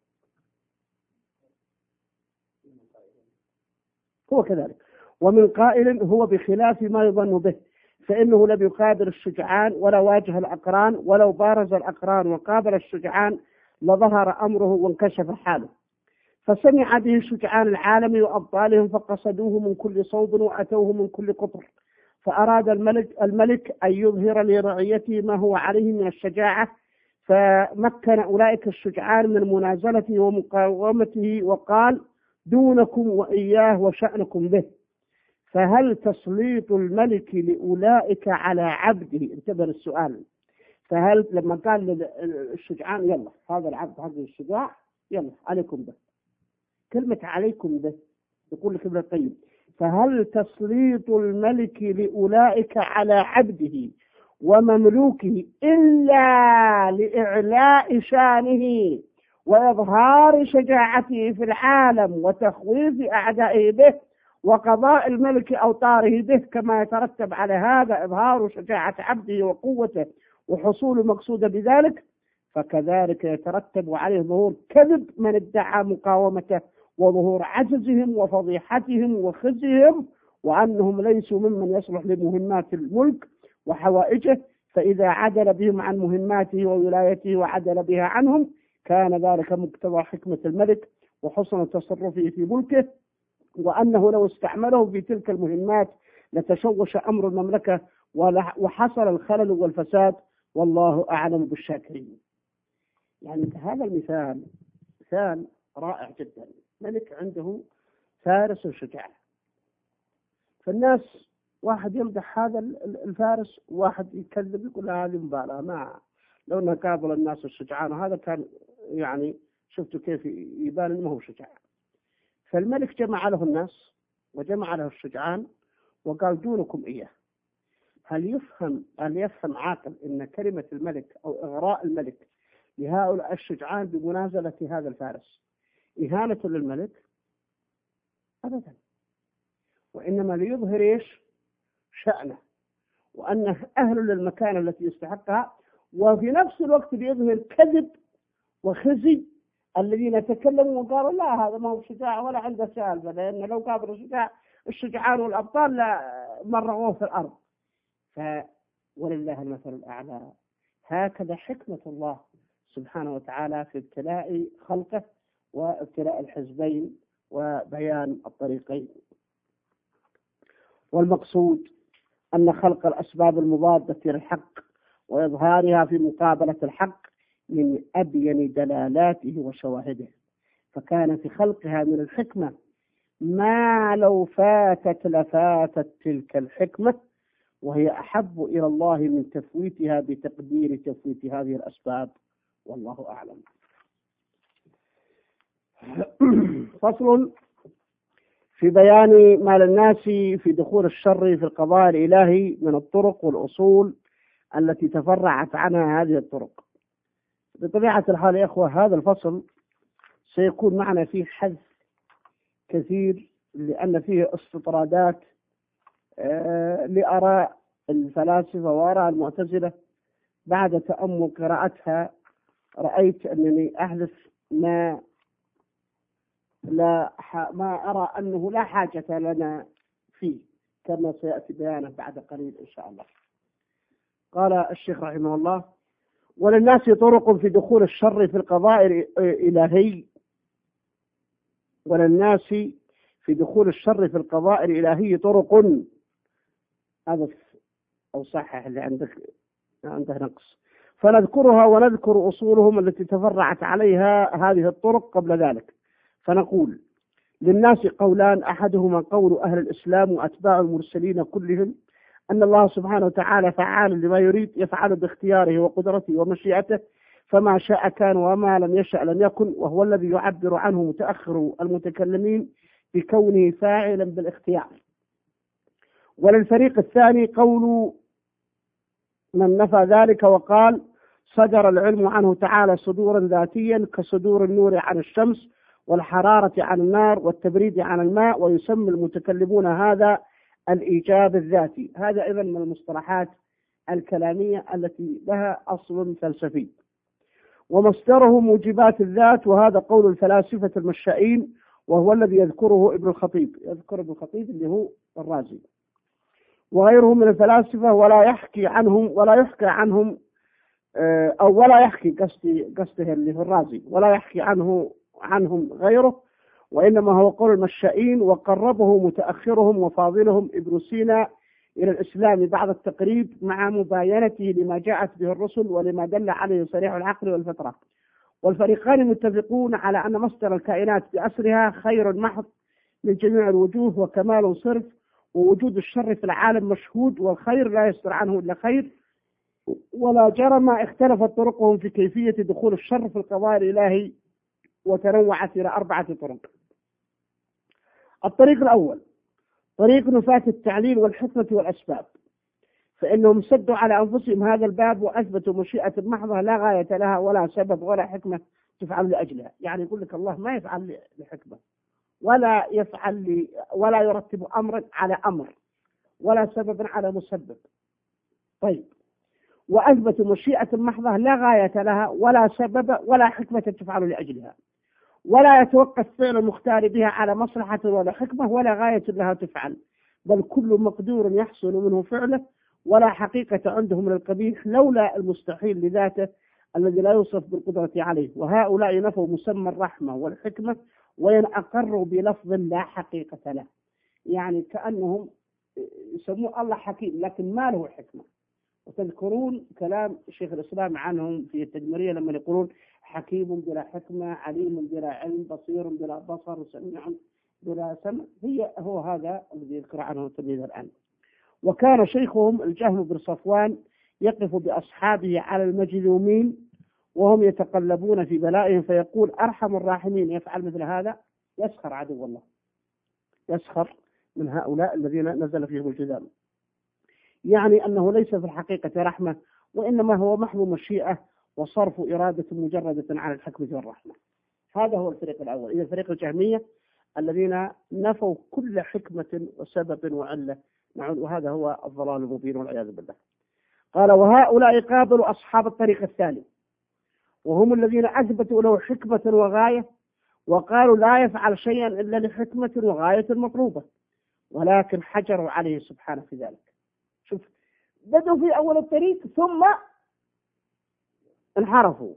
ومن قائل هو بخلاف ما يظن به، فإنه لم يقابل الشجعان ولا واجه الأقران، ولو بارز الأقران وقابل الشجعان لظهر أمره وانكشف حاله. فسمع به شجعان العالم وأبطالهم فقصدوه من كل صوب وأتوه من كل قطر، فأراد الملك أن يظهر لرعيته ما هو عليه من الشجاعة، فمكن أولئك الشجعان من منازلته ومقاومته وقال دونكم وإياه وشأنكم به. فهل تسليط الملك لأولئك على عبده؟ انتبه السؤال. فهل لما قال للشجعان يلا هذا العبد هذا الشجاع يلا عليكم به، كلمة عليكم به يقول لك ابن القيم فهل تسليط الملك لأولئك على عبده ومملوكه إلا لإعلاء شانه وإظهار شجاعته في العالم وتخويف أعدائه به وقضاء الملك أوطاره به، كما يترتب على هذا إظهار شجاعة عبده وقوته وحصول مقصود بذلك، فكذلك يترتب عليه ظهور كذب من ادعى مقاومته وظهور عجزهم وفضيحتهم وخزيهم وأنهم ليسوا ممن يصلح لمهمات الملك وحوائجه. فإذا عدل بهم عن مهماته وولايته وعدل بها عنهم كان ذلك مقتضى حكمة الملك وحسن تصرفه في ملكه، وأنه لو استعمله في تلك المهمات لتشوش أمر المملكة وحصل الخلل والفساد، والله أعلم بالشاكرين. يعني هذا المثال مثال رائع جدا. ملك عنده فارس شجاع، فالناس واحد يمدح هذا الفارس وواحد يكذب يقول هذه مباراة، ما لو انه قابل الناس الشجعان وهذا كان يعني شفتوا كيف يبان انه هو شجاع. فالملك جمع له الناس وجمع له الشجعان وقال دونكم إياه. هل يفهم عاقل ان كلمة الملك او اغراء الملك لهؤلاء الشجعان بمنازلة هذا الفارس إهانة للملك؟ أبدا، وإنما ليظهر إيش شأنه وأنه أهل للمكانة التي يستحقها، وفي نفس الوقت ليظهر كذب وخزي الذين تكلموا وقالوا لا هذا ما هو شجاع ولا عنده سالفة، لأن لو قابلوا الشجعان والأبطال لمرغوه في الأرض. ولله المثل الأعلى. هكذا حكمة الله سبحانه وتعالى في ابتلاء خلقه وابتلاء الحزبين وبيان الطريقين. والمقصود أن خلق الأسباب المضادة للحق وإظهارها في مقابلة الحق من أبين دلالاته وشواهده، فكان في خلقها من الحكمة ما لو فاتت لفاتت تلك الحكمة، وهي أحب إلى الله من تفويتها بتقدير تفويت هذه الأسباب، والله أعلم. فصل في بيان ما للناس في دخول الشر في القضاء الإلهي من الطرق والأصول التي تفرعت عنها هذه الطرق. بطبيعة الحال يا أخوة هذا الفصل سيكون معنا فيه حذف كثير، لأن فيه استطرادات لآراء الفلاسفة وآراء المعتزلة. بعد تأمل قراءتها رأيت أنني أحذف ما ما أرى أنه لا حاجة لنا فيه كما سيأتي بيانه بعد قليل إن شاء الله. قال الشيخ رحمه الله: وللناس طرق في دخول الشر في القضاء الإلهي. وللناس في دخول الشر في القضاء الإلهي طرق. هذا أو صحح اللي عنده نقص. فنذكرها ونذكر أصولهم التي تفرعت عليها هذه الطرق قبل ذلك. فنقول: للناس قولان، أحدهما قول أهل الإسلام وأتباع المرسلين كلهم أن الله سبحانه وتعالى فعال لما يريد، يفعل باختياره وقدرته ومشيئته، فما شاء كان وما لم يشأ لم يكن، وهو الذي يعبر عنه متأخر المتكلمين بكونه فاعلا بالاختيار. وللفريق الثاني قول من نفى ذلك وقال: صدر العلم عنه تعالى صدورا ذاتيا كصدور النور عن الشمس والحرارة عن النار والتبريد عن الماء، ويسمى المتكلمون هذا الإيجاب الذاتي. هذا أيضا من المصطلحات الكلامية التي لها أصل فلسفي. ومصدره موجبات الذات، وهذا قول الفلاسفة المشائين، وهو الذي يذكره ابن الخطيب، يذكر ابن الخطيب اللي هو الرازي وغيره من الفلاسفة، ولا يحكي عنهم أو ولا يحكي قصده اللي هو الرازي، ولا يحكي عنهم غيره، وإنما هو قول المشائين، وقربه متأخرهم وفاضلهم ابن سينا إلى الإسلام بعد التقريب، مع مباينته لما جاءت به الرسل ولما دل عليه صريح العقل والفطرة. والفريقان متفقون على أن مصدر الكائنات بأسرها خير محض من جميع الوجوه وكمال صرف، ووجود الشر في العالم مشهود، والخير لا يصدر عنه إلا خير. ولا جرم اختلفت طرقهم في كيفية دخول الشر في القضاء الإلهي، وتنوعت إلى 4 طرق. الطريق الأول طريق نفاة التعليل والحكمة والأسباب، فإنهم سدوا على أنفسهم هذا الباب وأثبتوا مشيئة محضة لا غاية لها ولا سبب ولا حكمة تفعل لأجلها. يعني يقول لك الله ما يفعل لحكمة، ولا يرتب أمرا على أمر، ولا سببا على مسبب. طيب، وأثبتوا مشيئة محضة لا غاية لها ولا سبب ولا حكمة تفعل لأجلها، ولا يتوقف فعل المختار بها على مصلحة ولا حكمة ولا غاية لها تفعل، بل كل مقدور يحصل منه فعله، ولا حقيقة عنده من القبيح لولا المستحيل لذاته الذي لا يوصف بالقدرة عليه. وهؤلاء نفوا مسمى الرحمة والحكمة، وإن أقروا بلفظ لا حقيقة له. يعني كأنهم يسمون الله حكيم لكن ما له حكمة. وتذكرون كلام شيخ الإسلام عنهم في التدمرية لما يقولون حكيم بلا حكمة، عليم بلا علم، بصير بلا بصر، سميع بلا سمع. هو هذا الذي يذكر عنه التلميذ الآن. وكان شيخهم الجهم بن صفوان يقف بأصحابه على المجذومين وهم يتقلبون في بلائهم، فيقول: أرحم الراحمين يفعل مثل هذا. يسخر عدو الله، يسخر من هؤلاء الذين نزل فيهم الجذام. يعني أنه ليس في الحقيقة رحمة، وإنما هو محض مشيئة وصرف إرادة مجردة على الحكمة والرحمة. هذا هو الفريق الأول. إذا الفريق الجهمية الذين نفوا كل حكمة وسبب وعلة، وهذا هو الضلال المبين والعياذ بالله. قال: وهؤلاء قابلوا أصحاب الطريق الثاني، وهم الذين أثبتوا له حكمة وغاية، وقالوا لا يفعل شيئا إلا لحكمة وغاية مطلوبة، ولكن حجروا عليه سبحانه في ذلك. شوف، بدوا في أول الطريق ثم انحرفوا.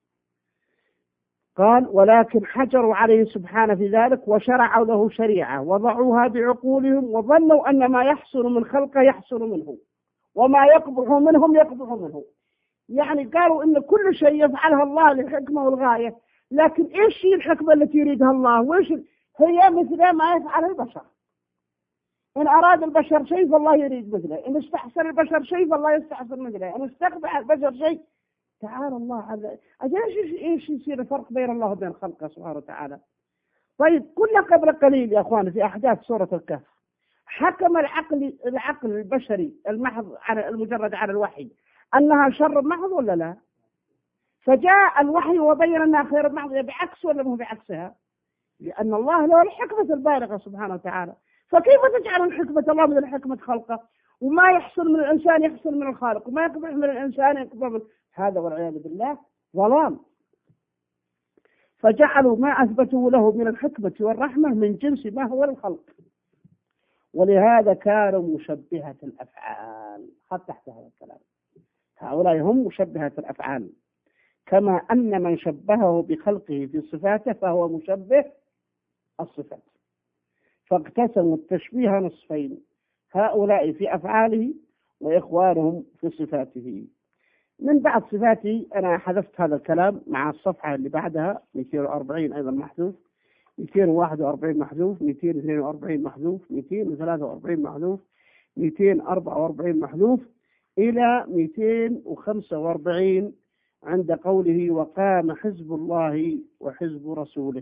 قال: ولكن حجروا عليه سبحانه في ذلك، وشرعوا له شريعة وضعوها بعقولهم، وظنوا أن ما يحصل من خلقه يحصل منه، وما يقبح منهم يقبح منه. يعني قالوا إن كل شيء يفعلها الله للحكمة والغاية، لكن إيش هي الحكمة التي يريدها الله؟ وإيش هي؟ مثل ما يفعل البشر. إن أراد البشر شيء فالله يريد مثله، إن استحسن البشر شيء فالله يستحسن مثله، إن استقبح البشر شيء. تعالى الله هذا. إيش يصير الفرق بين الله وبين خلقه سبحانه وتعالى؟ طيب، كنا قبل قليل يا أخوان في أحداث سورة الكهف حكم العقل البشري المحض على المجرد على الوحي أنها شر محض ولا لا؟ فجاء الوحي وبين أنها خير محض، بعكس ولا مو بعكسها؟ لأن الله له الحكمة البالغة سبحانه وتعالى. فكيف تجعل الحكمة الله من الحكمة خلقه؟ وما يحصل من الإنسان يحصل من الخالق، وما يقبح من الإنسان يقبح من هذا، والعياذ بالله ظلام. فجعلوا ما أثبتوا له من الحكمة والرحمة من جنس ما هو للخلق، ولهذا كانوا مشبهة الأفعال. خذ تحت هذا الكلام، هؤلاء هم مشبهة الأفعال، كما أن من شبهه بخلقه في صفاته فهو مشبه الصفات، فاقتسموا التشبيه نصفين، هؤلاء في أفعاله وإخوانهم في صفاته. من بعد صفاته أنا حذفت هذا الكلام مع الصفحة اللي بعدها 240 أيضا محذوف، 241 محذوف، 242 محذوف، 243 محذوف، 244 محذوف، إلى 245 عند قوله وقام حزب الله وحزب رسوله.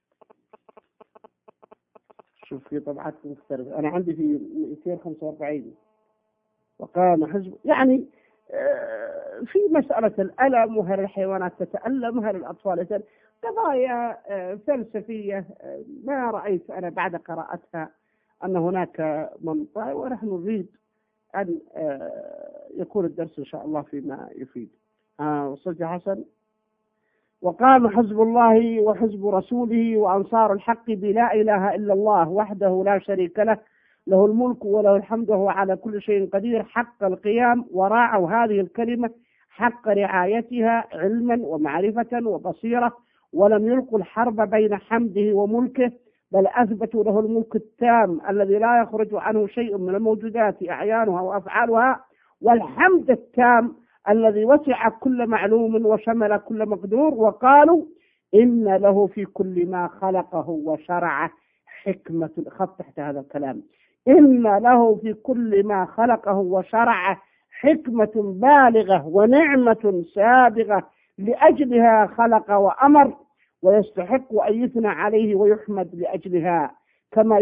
شوف في طبعات مختلفة، أنا عندي في 245 وقام حزب، يعني في مسألة الألم، وهل الحيوانات تتألم، هل الأطفال قضايا فلسفية ما رأيت أنا بعد قراءتها أن هناك منطقة، ونحن نريد أن يكون الدرس إن شاء الله فيما يفيد. وصلت يا حسن؟ وقام حزب الله وحزب رسوله وأنصار الحق بلا إله إلا الله وحده لا شريك له، له الملك وله الحمد وهو على كل شيء قدير، حق القيام، وراعوا هذه الكلمة حق رعايتها علما ومعرفة وبصيرة، ولم يلقوا الحرب بين حمده وملكه، بل أثبتوا له الملك التام الذي لا يخرج عنه شيء من الموجودات أعيانها وأفعالها، والحمد التام الذي وسع كل معلوم وشمل كل مقدور. وقالوا إن له في كل ما خلقه وشرعه حكمة. خط تحت هذا الكلام، إن له في كل ما خلقه وشرعه حكمة بالغة ونعمة سابغة، لأجلها خلق وأمر، ويستحق أن يثنى عليه ويحمد لأجلها، كما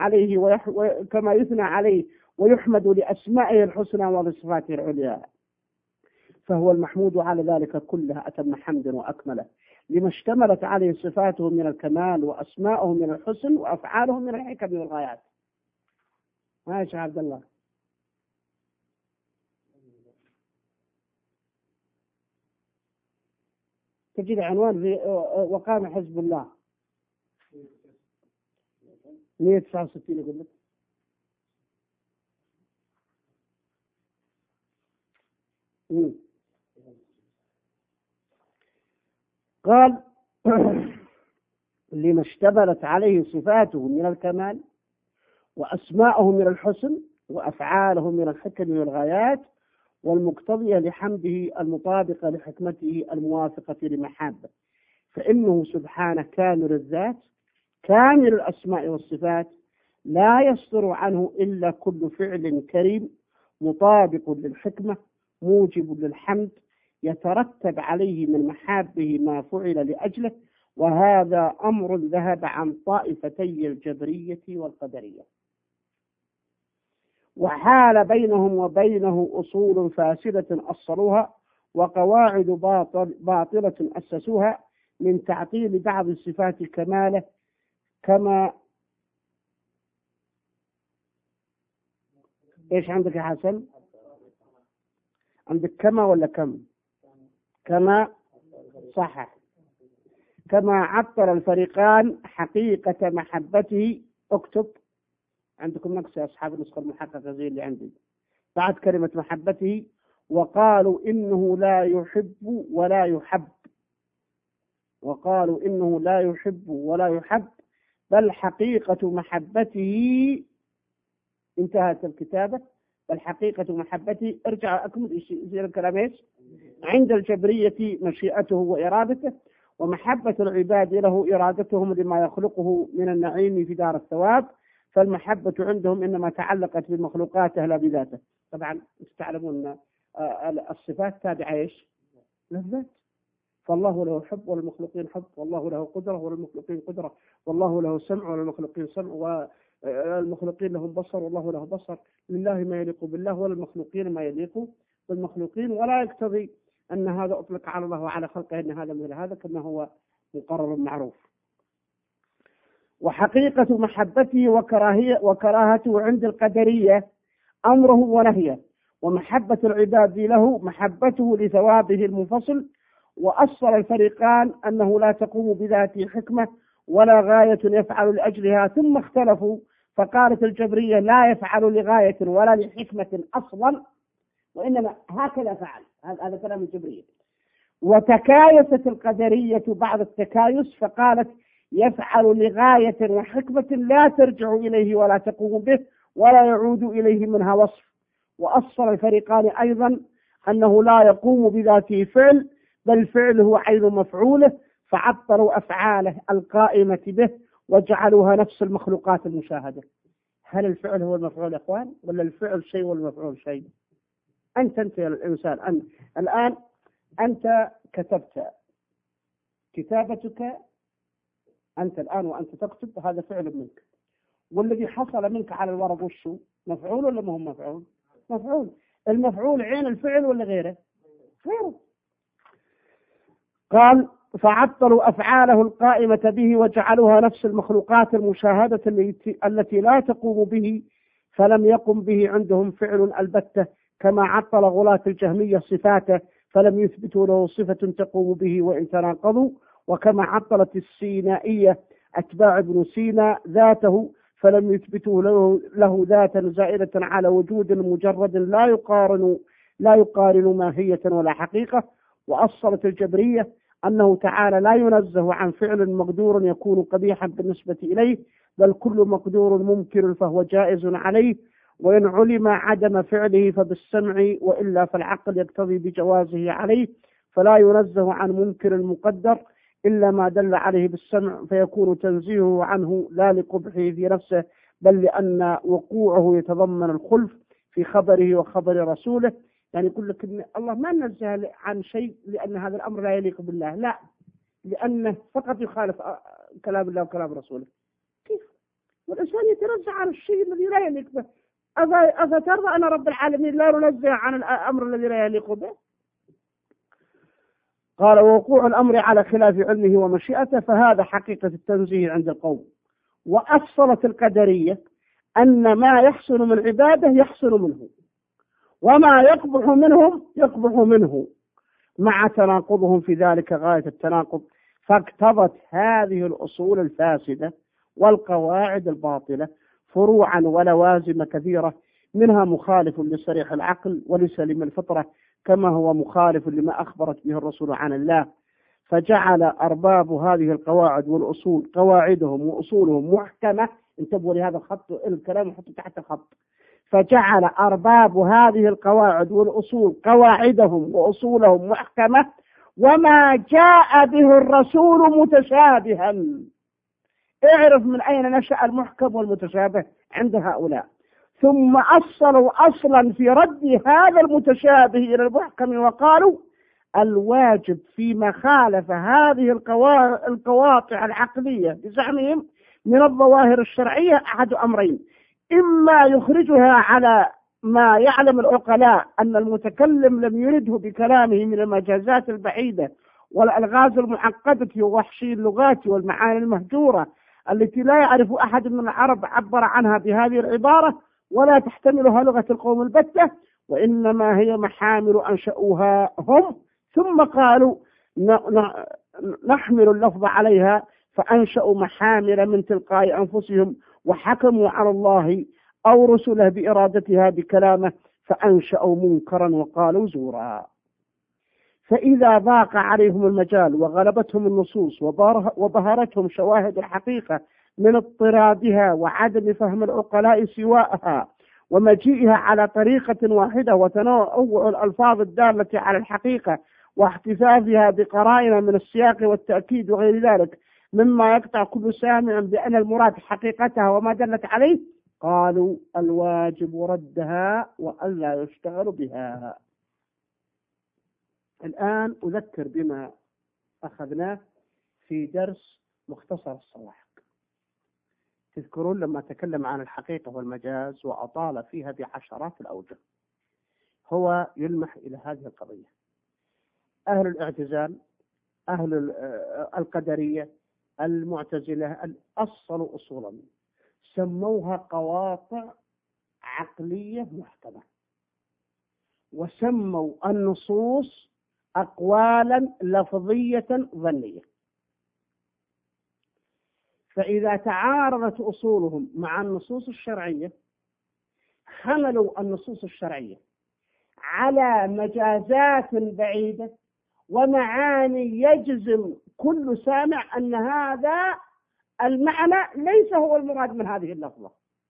يثنى عليه ويحمد لأسمائه الحسنى وصفاته العليا، فهو المحمود على ذلك كله أتم حمد وأكمله، لما اشتملت عليه صفاته من الكمال وأسماؤه من الحسن وأفعاله من الحكم والغايات. ماشي عبد الله. تجد عنوان في وقام حزب الله 169 يقول لك. قال لما اشتملت عليه صفاته من الكمال وأسماءه من الحسن وأفعاله من الحكم والغايات، والمقتضية لحمده المطابقة لحكمته الموافقة لمحابه، فإنه سبحانه كامل الذات كامل الأسماء والصفات، لا يصدر عنه إلا كل فعل كريم مطابق للحكمة موجب للحمد، يترتب عليه من محابه ما فعل لأجله، وهذا أمر ذهب عن طائفتي الجبرية والقدرية، وحال بينهم وبينه أصول فاسدة أصلوها وقواعد باطلة أسسوها من تعطيل بعض الصفات كماله، كما إيش عندك يا حسن؟ عندك كما ولا كم؟ كما صحح. كما عطل الفريقان حقيقة محبته. اكتب عندكم نقص يا أصحاب النسخة المحققة زي اللي عندي بعد كلمة محبته، وقالوا إنه لا يحب ولا يحب، وقالوا إنه لا يحب ولا يحب، بل حقيقة محبته. انتهت الكتابة. بل حقيقة محبته، ارجع أكمل يصير الكلام ايش؟ عند الجبرية مشيئته وإرادته، ومحبة العباد له إرادتهم لما يخلقه من النعيم في دار الثواب، فالمحبة عندهم إنما تعلقت بالمخلوقات لا بذاته. طبعا تعلمون الصفات تابعة ايش؟ للذات، فالله له حب والمخلوقين حب، والله له قدرة والمخلوقين قدرة، والله له سمع والمخلوقين سمع، والمخلوقين لهم بصر والله له بصر، لله ما يليق بالله وللمخلوقين ما يليق بالمخلوقين، ولا يقتضي أن هذا أطلق على الله وعلى خلقه أن هذا مثل هذا كما هو مقرر معروف. وحقيقة محبته وكراهته عند القدرية أمره ونهيه، ومحبة العباد له محبته لثوابه المنفصل، وأصل الفريقان أنه لا تقوم بذاته حكمة ولا غاية يفعل لأجلها، ثم اختلفوا فقالت الجبرية لا يفعل لغاية ولا لحكمة أصلا، وإنما هكذا فعل. هذا كلام الجبرية. وتكايست القدرية بعد التكايس فقالت يفعل لغاية وحكمة لا ترجع إليه ولا تقوم به ولا يعود إليه منها وصف. وأصل الفريقان أيضا أنه لا يقوم بذاته فعل، بل فعله عين مفعوله، فعطلوا أفعاله القائمة به وجعلوها نفس المخلوقات المشاهدة. هل الفعل هو المفعول يا أخوان، ولا الفعل شيء والمفعول شيء؟ أنت يا الإنسان، الآن أنت كتبت، كتابتك أنت الآن وأنت تكتب هذا فعل منك، والذي حصل منك على الورق وشو مفعول ولا ما هو مفعول؟ مفعول. المفعول عين الفعل ولا غيره؟ غيره. قال فعطلوا أفعاله القائمة به وجعلوها نفس المخلوقات المشاهدة التي لا تقوم به، فلم يقم به عندهم فعل البتة، كما عطل غلاة الجهمية صفاته فلم يثبتوا له صفة تقوم به وإن تناقضوا، وكما عطلت السينائية أتباع ابن سينا ذاته فلم يثبتوا له ذاتا زائدة على وجود مجرد لا يقارن ماهية ولا حقيقة. وأصلت الجبرية أنه تعالى لا ينزه عن فعل مقدور يكون قبيحا بالنسبة إليه، بل كل مقدور ممكن فهو جائز عليه، وإن علم عدم فعله فبالسمع، وإلا فالعقل يقتضي بجوازه عليه، فلا ينزه عن منكر المقدر إلا ما دل عليه بالسمع، فيكون تنزيهه عنه لا لقبحه في نفسه، بل لأن وقوعه يتضمن الخلف في خبره وخبر رسوله. يعني يقول لك إن الله ما نزه عن شيء لأن هذا الأمر لا يليق بالله، لا، لأنه فقط يخالف كلام الله وكلام رسوله. كيف؟ والإنسان يتنزه عن الشيء الذي لا يليق به. أفترضى أن رب العالمين لا ينزه عن الأمر الذي لا يليق به؟ قال ووقوع الأمر على خلاف علمه ومشيئته، فهذا حقيقة التنزيه عند القوم. وأصلت القدرية أن ما يحصل من عباده يحصل منه، وما يقبح منه، مع تناقضهم في ذلك غاية التناقض. فاقتضت هذه الأصول الفاسدة والقواعد الباطلة فروعا ولوازم كثيرة، منها مخالف لصريح العقل ولسليم الفطرة، كما هو مخالف لما أخبرت به الرسول عن الله. فجعل أرباب هذه القواعد والأصول قواعدهم وأصولهم محكمة. انتبهوا لهذا الخط، الكلام يحطوا تحت الخط. فجعل أرباب هذه القواعد والأصول قواعدهم وأصولهم محكمة، وما جاء به الرسول متشابها. اعرف من أين نشأ المحكم والمتشابه عند هؤلاء، ثم أصلوا أصلا في رد هذا المتشابه إلى المحكم، وقالوا الواجب فيما خالف هذه القواطع العقلية بزعمهم من الظواهر الشرعية أحد أمرين: إما يخرجها على ما يعلم العقلاء أن المتكلم لم يرده بكلامه من المجازات البعيدة والألغاز المعقدة ووحشي اللغات والمعاني المهجورة التي لا يعرف أحد من العرب عبر عنها بهذه العبارة ولا تحتملها لغة القوم البتة، وإنما هي محامل أنشأوها هم، ثم قالوا نحمل اللفظ عليها، فأنشأوا محامل من تلقاء أنفسهم، وحكموا على الله أو رسله بإرادتها بكلامه، فأنشأوا منكرا وقالوا زورا. فإذا ضاق عليهم المجال وغلبتهم النصوص وظهرتهم شواهد الحقيقة من اضطرابها وعدم فهم العقلاء سواءها ومجيئها على طريقة واحدة وتنوع الألفاظ الدالة على الحقيقة واحتفاظها بقرائن من السياق والتأكيد وغير ذلك مما يقطع كل سامع بأن المراد حقيقتها وما دلت عليه، قالوا الواجب ردها وألا يشتغل بها. الآن أذكر بما أخذناه في درس مختصر الصواعق. تذكرون لما تكلم عن الحقيقة والمجاز وأطال فيها بعشرات الأوجه. هو يلمح إلى هذه القضية. أهل الاعتزال، أهل القدرية، المعتزلة، أصلوا أصولا سموها قواطع عقلية محكمة، وسموا النصوص أقوالا لفظية ظنية. فإذا تعارضت أصولهم مع النصوص الشرعية حملوا النصوص الشرعية على مجازات بعيدة ومعاني يجزم كل سامع أن هذا المعنى ليس هو المراد من هذه اللفظة.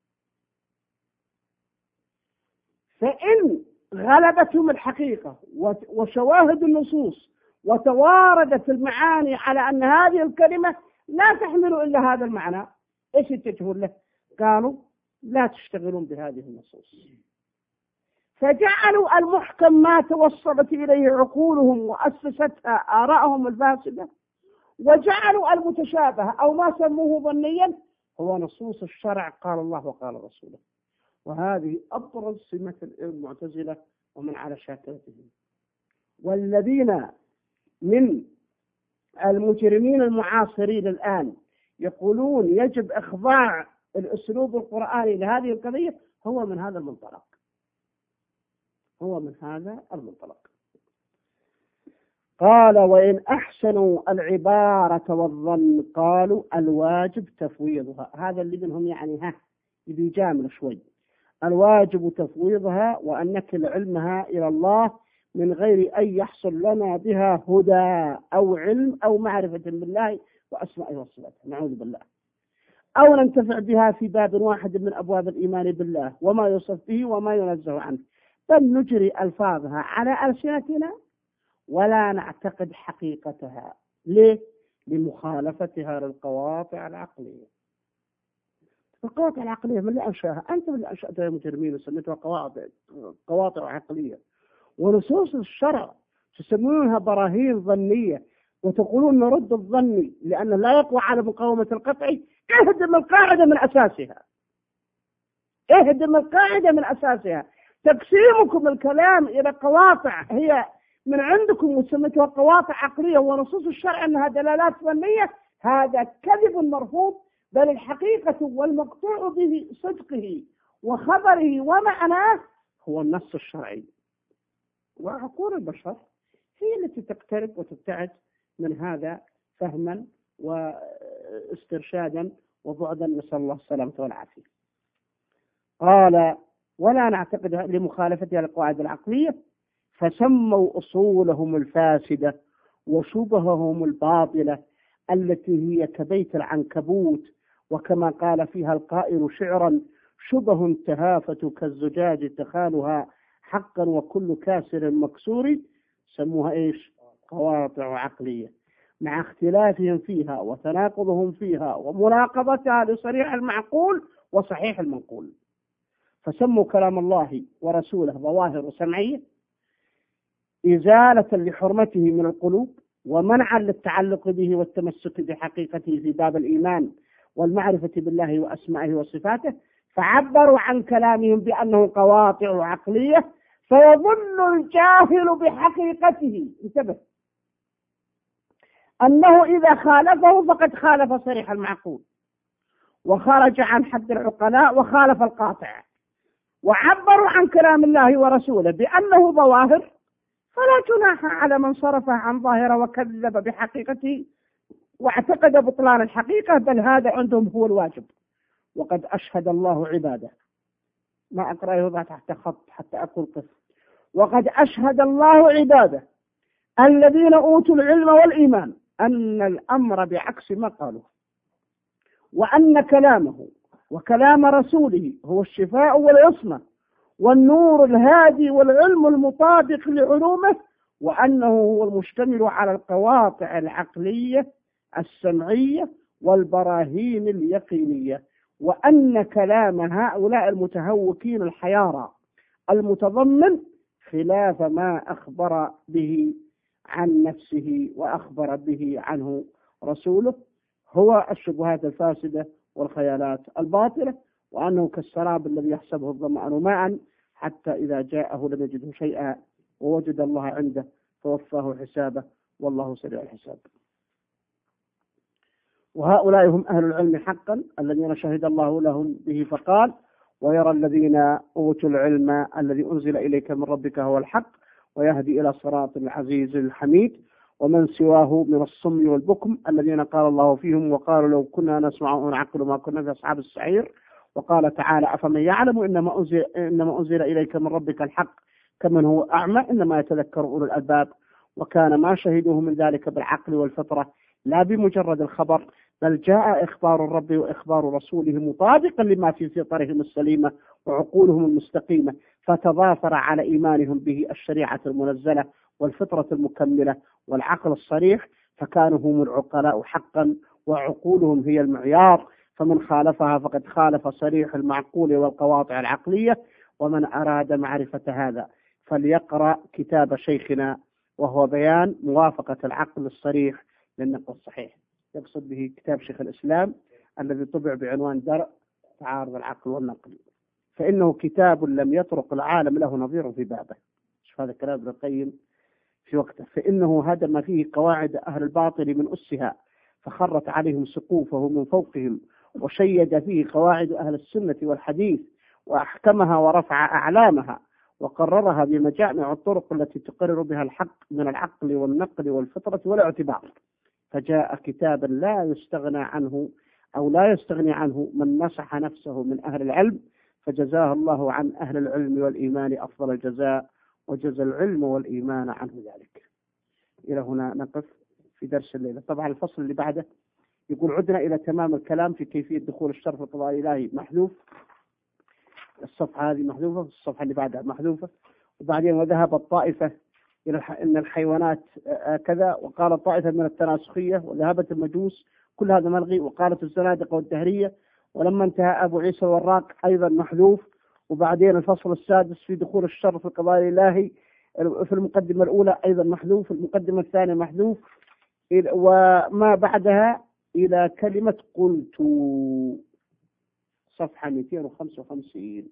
فإن غلبتهم الحقيقة وشواهد النصوص وتواردت المعاني على أن هذه الكلمة لا تحمل إلا هذا المعنى، إيش يتجهون له؟ قالوا لا تشتغلون بهذه النصوص، فجعلوا المحكم ما توصلت إليه عقولهم وأسستها آراءهم الفاسدة، وجعلوا المتشابه أو ما سموه ظنيا هو نصوص الشرع، قال الله وقال رسوله. وهذه أبرز سمة المعتزلة ومن على شاكلتهم. والذين من المجرمين المعاصرين الآن يقولون يجب إخضاع الأسلوب القرآني لهذه القضية هو من هذا المنطلق، هو من هذا المنطلق. قال وإن أحسنوا العبارة والظن قالوا الواجب تفويضها. هذا اللي منهم يعني يبي يجامل شوي. الواجب تفويضها وأن نكل علمها إلى الله من غير أن يحصل لنا بها هدى أو علم أو معرفة بالله وأسمائه وصفاته، نعوذ بالله، أو ننتفع بها في باب واحد من أبواب الإيمان بالله وما يوصف به وما ينزه عنه، بل نجري ألفاظها على ألسنتنا ولا نعتقد حقيقتها. ليه؟ لمخالفتها للقواطع العقلية. القواطع العقلية من اللي أنشأها؟ أنت من اللي أنشأتها يا مجرمين وسميتها قواطع عقلية. ونصوص الشرع تسمونها براهين ظنية وتقولون نرد الظني لأنه لا يقوى على مقاومة القطعي. اهدم القاعدة من أساسها، اهدم القاعدة من أساسها. تقسيمكم الكلام إلى قواطع هي من عندكم وسميتها قواطع عقلية ونصوص الشرع أنها دلالات ظنية، هذا كذب مرفوض. بل الحقيقة والمقطوع به صدقه وخبره ومعناه هو النص الشرعي. وعقول البشر هي التي تقترب وتبتعد من هذا فهما واسترشادا وبعدا، نسأل الله السلامة والعافية. قال ولا نعتقد لمخالفتها للقواعد العقلية فسموا أصولهم الفاسدة وشبههم الباطلة التي هي كبيت العنكبوت، وكما قال فيها القائل شعرا شبه تهافت كالزجاج تخالها حقا وكل كاسر مكسور، سموها إيش؟ قواطع عقلية، مع اختلافهم فيها وتناقضهم فيها ومناقضتها لصريح المعقول وصحيح المنقول. فسموا كلام الله ورسوله ظواهر سمعية إزالة لحرمته من القلوب ومنعا للتعلق به والتمسك بحقيقته في باب الإيمان والمعرفة بالله وأسمائه وصفاته، فعبروا عن كلامهم بأنه قواطع عقلية، فيظن الجاهل بحقيقته، انتبه، أنه إذا خالفه فقد خالف صريح المعقول وخرج عن حد العقلاء وخالف القاطع. وعبروا عن كلام الله ورسوله بأنه ظواهر، فلا جناح على من صرفه عن ظاهره وكذب بحقيقته واعتقد بطلان الحقيقة، بل هذا عندهم هو الواجب. وقد أشهد الله عباده، ما أقرأ يوضع تحت خط حتى أقول قف، وقد أشهد الله عباده الذين أوتوا العلم والإيمان أن الأمر بعكس ما قالوا، وأن كلامه وكلام رسوله هو الشفاء والعصمة والنور الهادي والعلم المطابق لعلومه، وأنه هو المشتمل على القواطع العقلية السمعية والبراهين اليقينية، وأن كلام هؤلاء المتهوكين الحيارى المتضمن خلاف ما أخبر به عن نفسه وأخبر به عنه رسوله هو الشبهات الفاسدة والخيالات الباطلة، وأنه كالسراب الذي يحسبه الظمآن ماء حتى إذا جاءه لم يجده شيئا ووجد الله عنده فوفاه حسابه والله سريع الحساب. وهؤلاء هم أهل العلم حقا الذين شهد الله لهم به فقال ويرى الذين أوتوا العلم الذي أنزل إليك من ربك هو الحق ويهدي إلى صراط العزيز الحميد. ومن سواه من الصم والبكم الذين قال الله فيهم وقالوا لو كنا نسمع ونعقل ما كنا في أصحاب السعير. وقال تعالى أفمن يعلم إنما أنزل إليك من ربك الحق كمن هو أعمى إنما يتذكر أولو الألباب. وكان ما شهدوه من ذلك بالعقل والفطرة لا بمجرد الخبر، بل جاء إخبار الرب وإخبار رسوله مطابقا لما في فطرهم السليمة وعقولهم المستقيمة، فتضافر على إيمانهم به الشريعة المنزلة والفطرة المكملة والعقل الصريح، فكانوا هم العقلاء حقا وعقولهم هي المعيار. فمن خالفها فقد خالف صريح المعقول والقواطع العقلية. ومن أراد معرفة هذا فليقرأ كتاب شيخنا وهو بيان موافقة العقل الصريح للنقل الصحيح. يقصد به كتاب شيخ الإسلام الذي طبع بعنوان درء تعارض العقل والنقل، فإنه كتاب لم يطرق العالم له نظير في بابه. شوف هذا الكلام ابن القيم في وقته. فإنه هدم فيه قواعد أهل الباطل من أسها فخرت عليهم سقوفه من فوقهم، وشيد فيه قواعد أهل السنة والحديث وأحكمها ورفع أعلامها وقررها بمجامع الطرق التي تقرر بها الحق من العقل والنقل والفطرة والاعتبار. فجاء كتابا لا يستغنى عنه أو لا يستغني عنه من نصح نفسه من أهل العلم، فجزاه الله عن أهل العلم والإيمان أفضل الجزاء، وجزى العلم والإيمان عنه ذلك. إلى هنا نقف في درس الليلة. طبعا الفصل اللي بعده يقول عدنا إلى تمام الكلام في كيفية دخول الشرف القضاء الإلهي محذوف. الصفحة هذه محذوفة، الصفحة اللي بعدها محذوفة. وبعدين وذهب الطائفة إلى إن الحيوانات كذا، وقال طائفة من التناسخية، وذهبت المجوس، كل هذا ملغي. وقالت الزنادقة والدهرية. ولما انتهى أبو عيسى الوراق أيضا محذوف. وبعدين الفصل السادس في دخول الشر في القضاء الإلهي في المقدمة الأولى أيضا محذوف، المقدمة الثانية محذوف، وما بعدها إلى كلمة قلت، صفحة 255.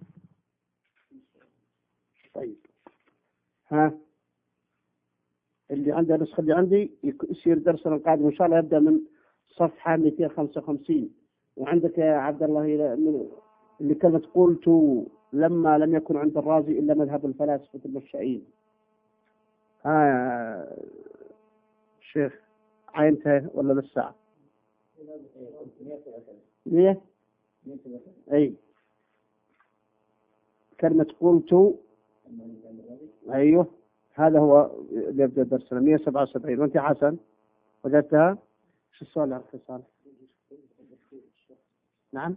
طيب ها اللي عنده نسخة اللي عندي يصير درسنا القادم إن شاء الله يبدأ من صفحة 255. وعندك يا عبد الله اللي كلمة قلت لما لم يكن عند الرازي إلا مذهب الفلاسفة المشائين. ها شيخ عينته ولا لسه؟ 100 أي كلمة قلت. أيوه هذا هو اللي يبدأ درسنا 177. وأنت حسن وجدتها؟ شو السؤال يا أخي صالح؟ نعم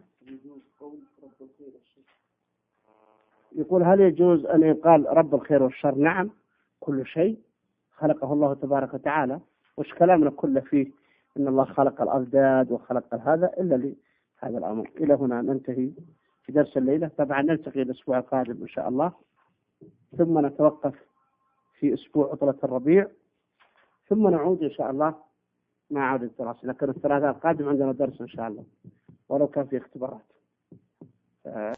يقول هل يجوز أن يقال رب الخير والشر؟ نعم، كل شيء خلقه الله تبارك وتعالى، وش كلامنا كله فيه إن الله خلق الأضداد وخلق هذا إلا لهذا الأمر. إلى هنا ننتهي في درس الليلة. طبعا نلتقي الأسبوع القادم إن شاء الله، ثم نتوقف في أسبوع عطلة الربيع، ثم نعود إن شاء الله مع عودة الدراسة. لكن الثلاثاء القادم عندنا درس إن شاء الله ولو كان في اختبارات.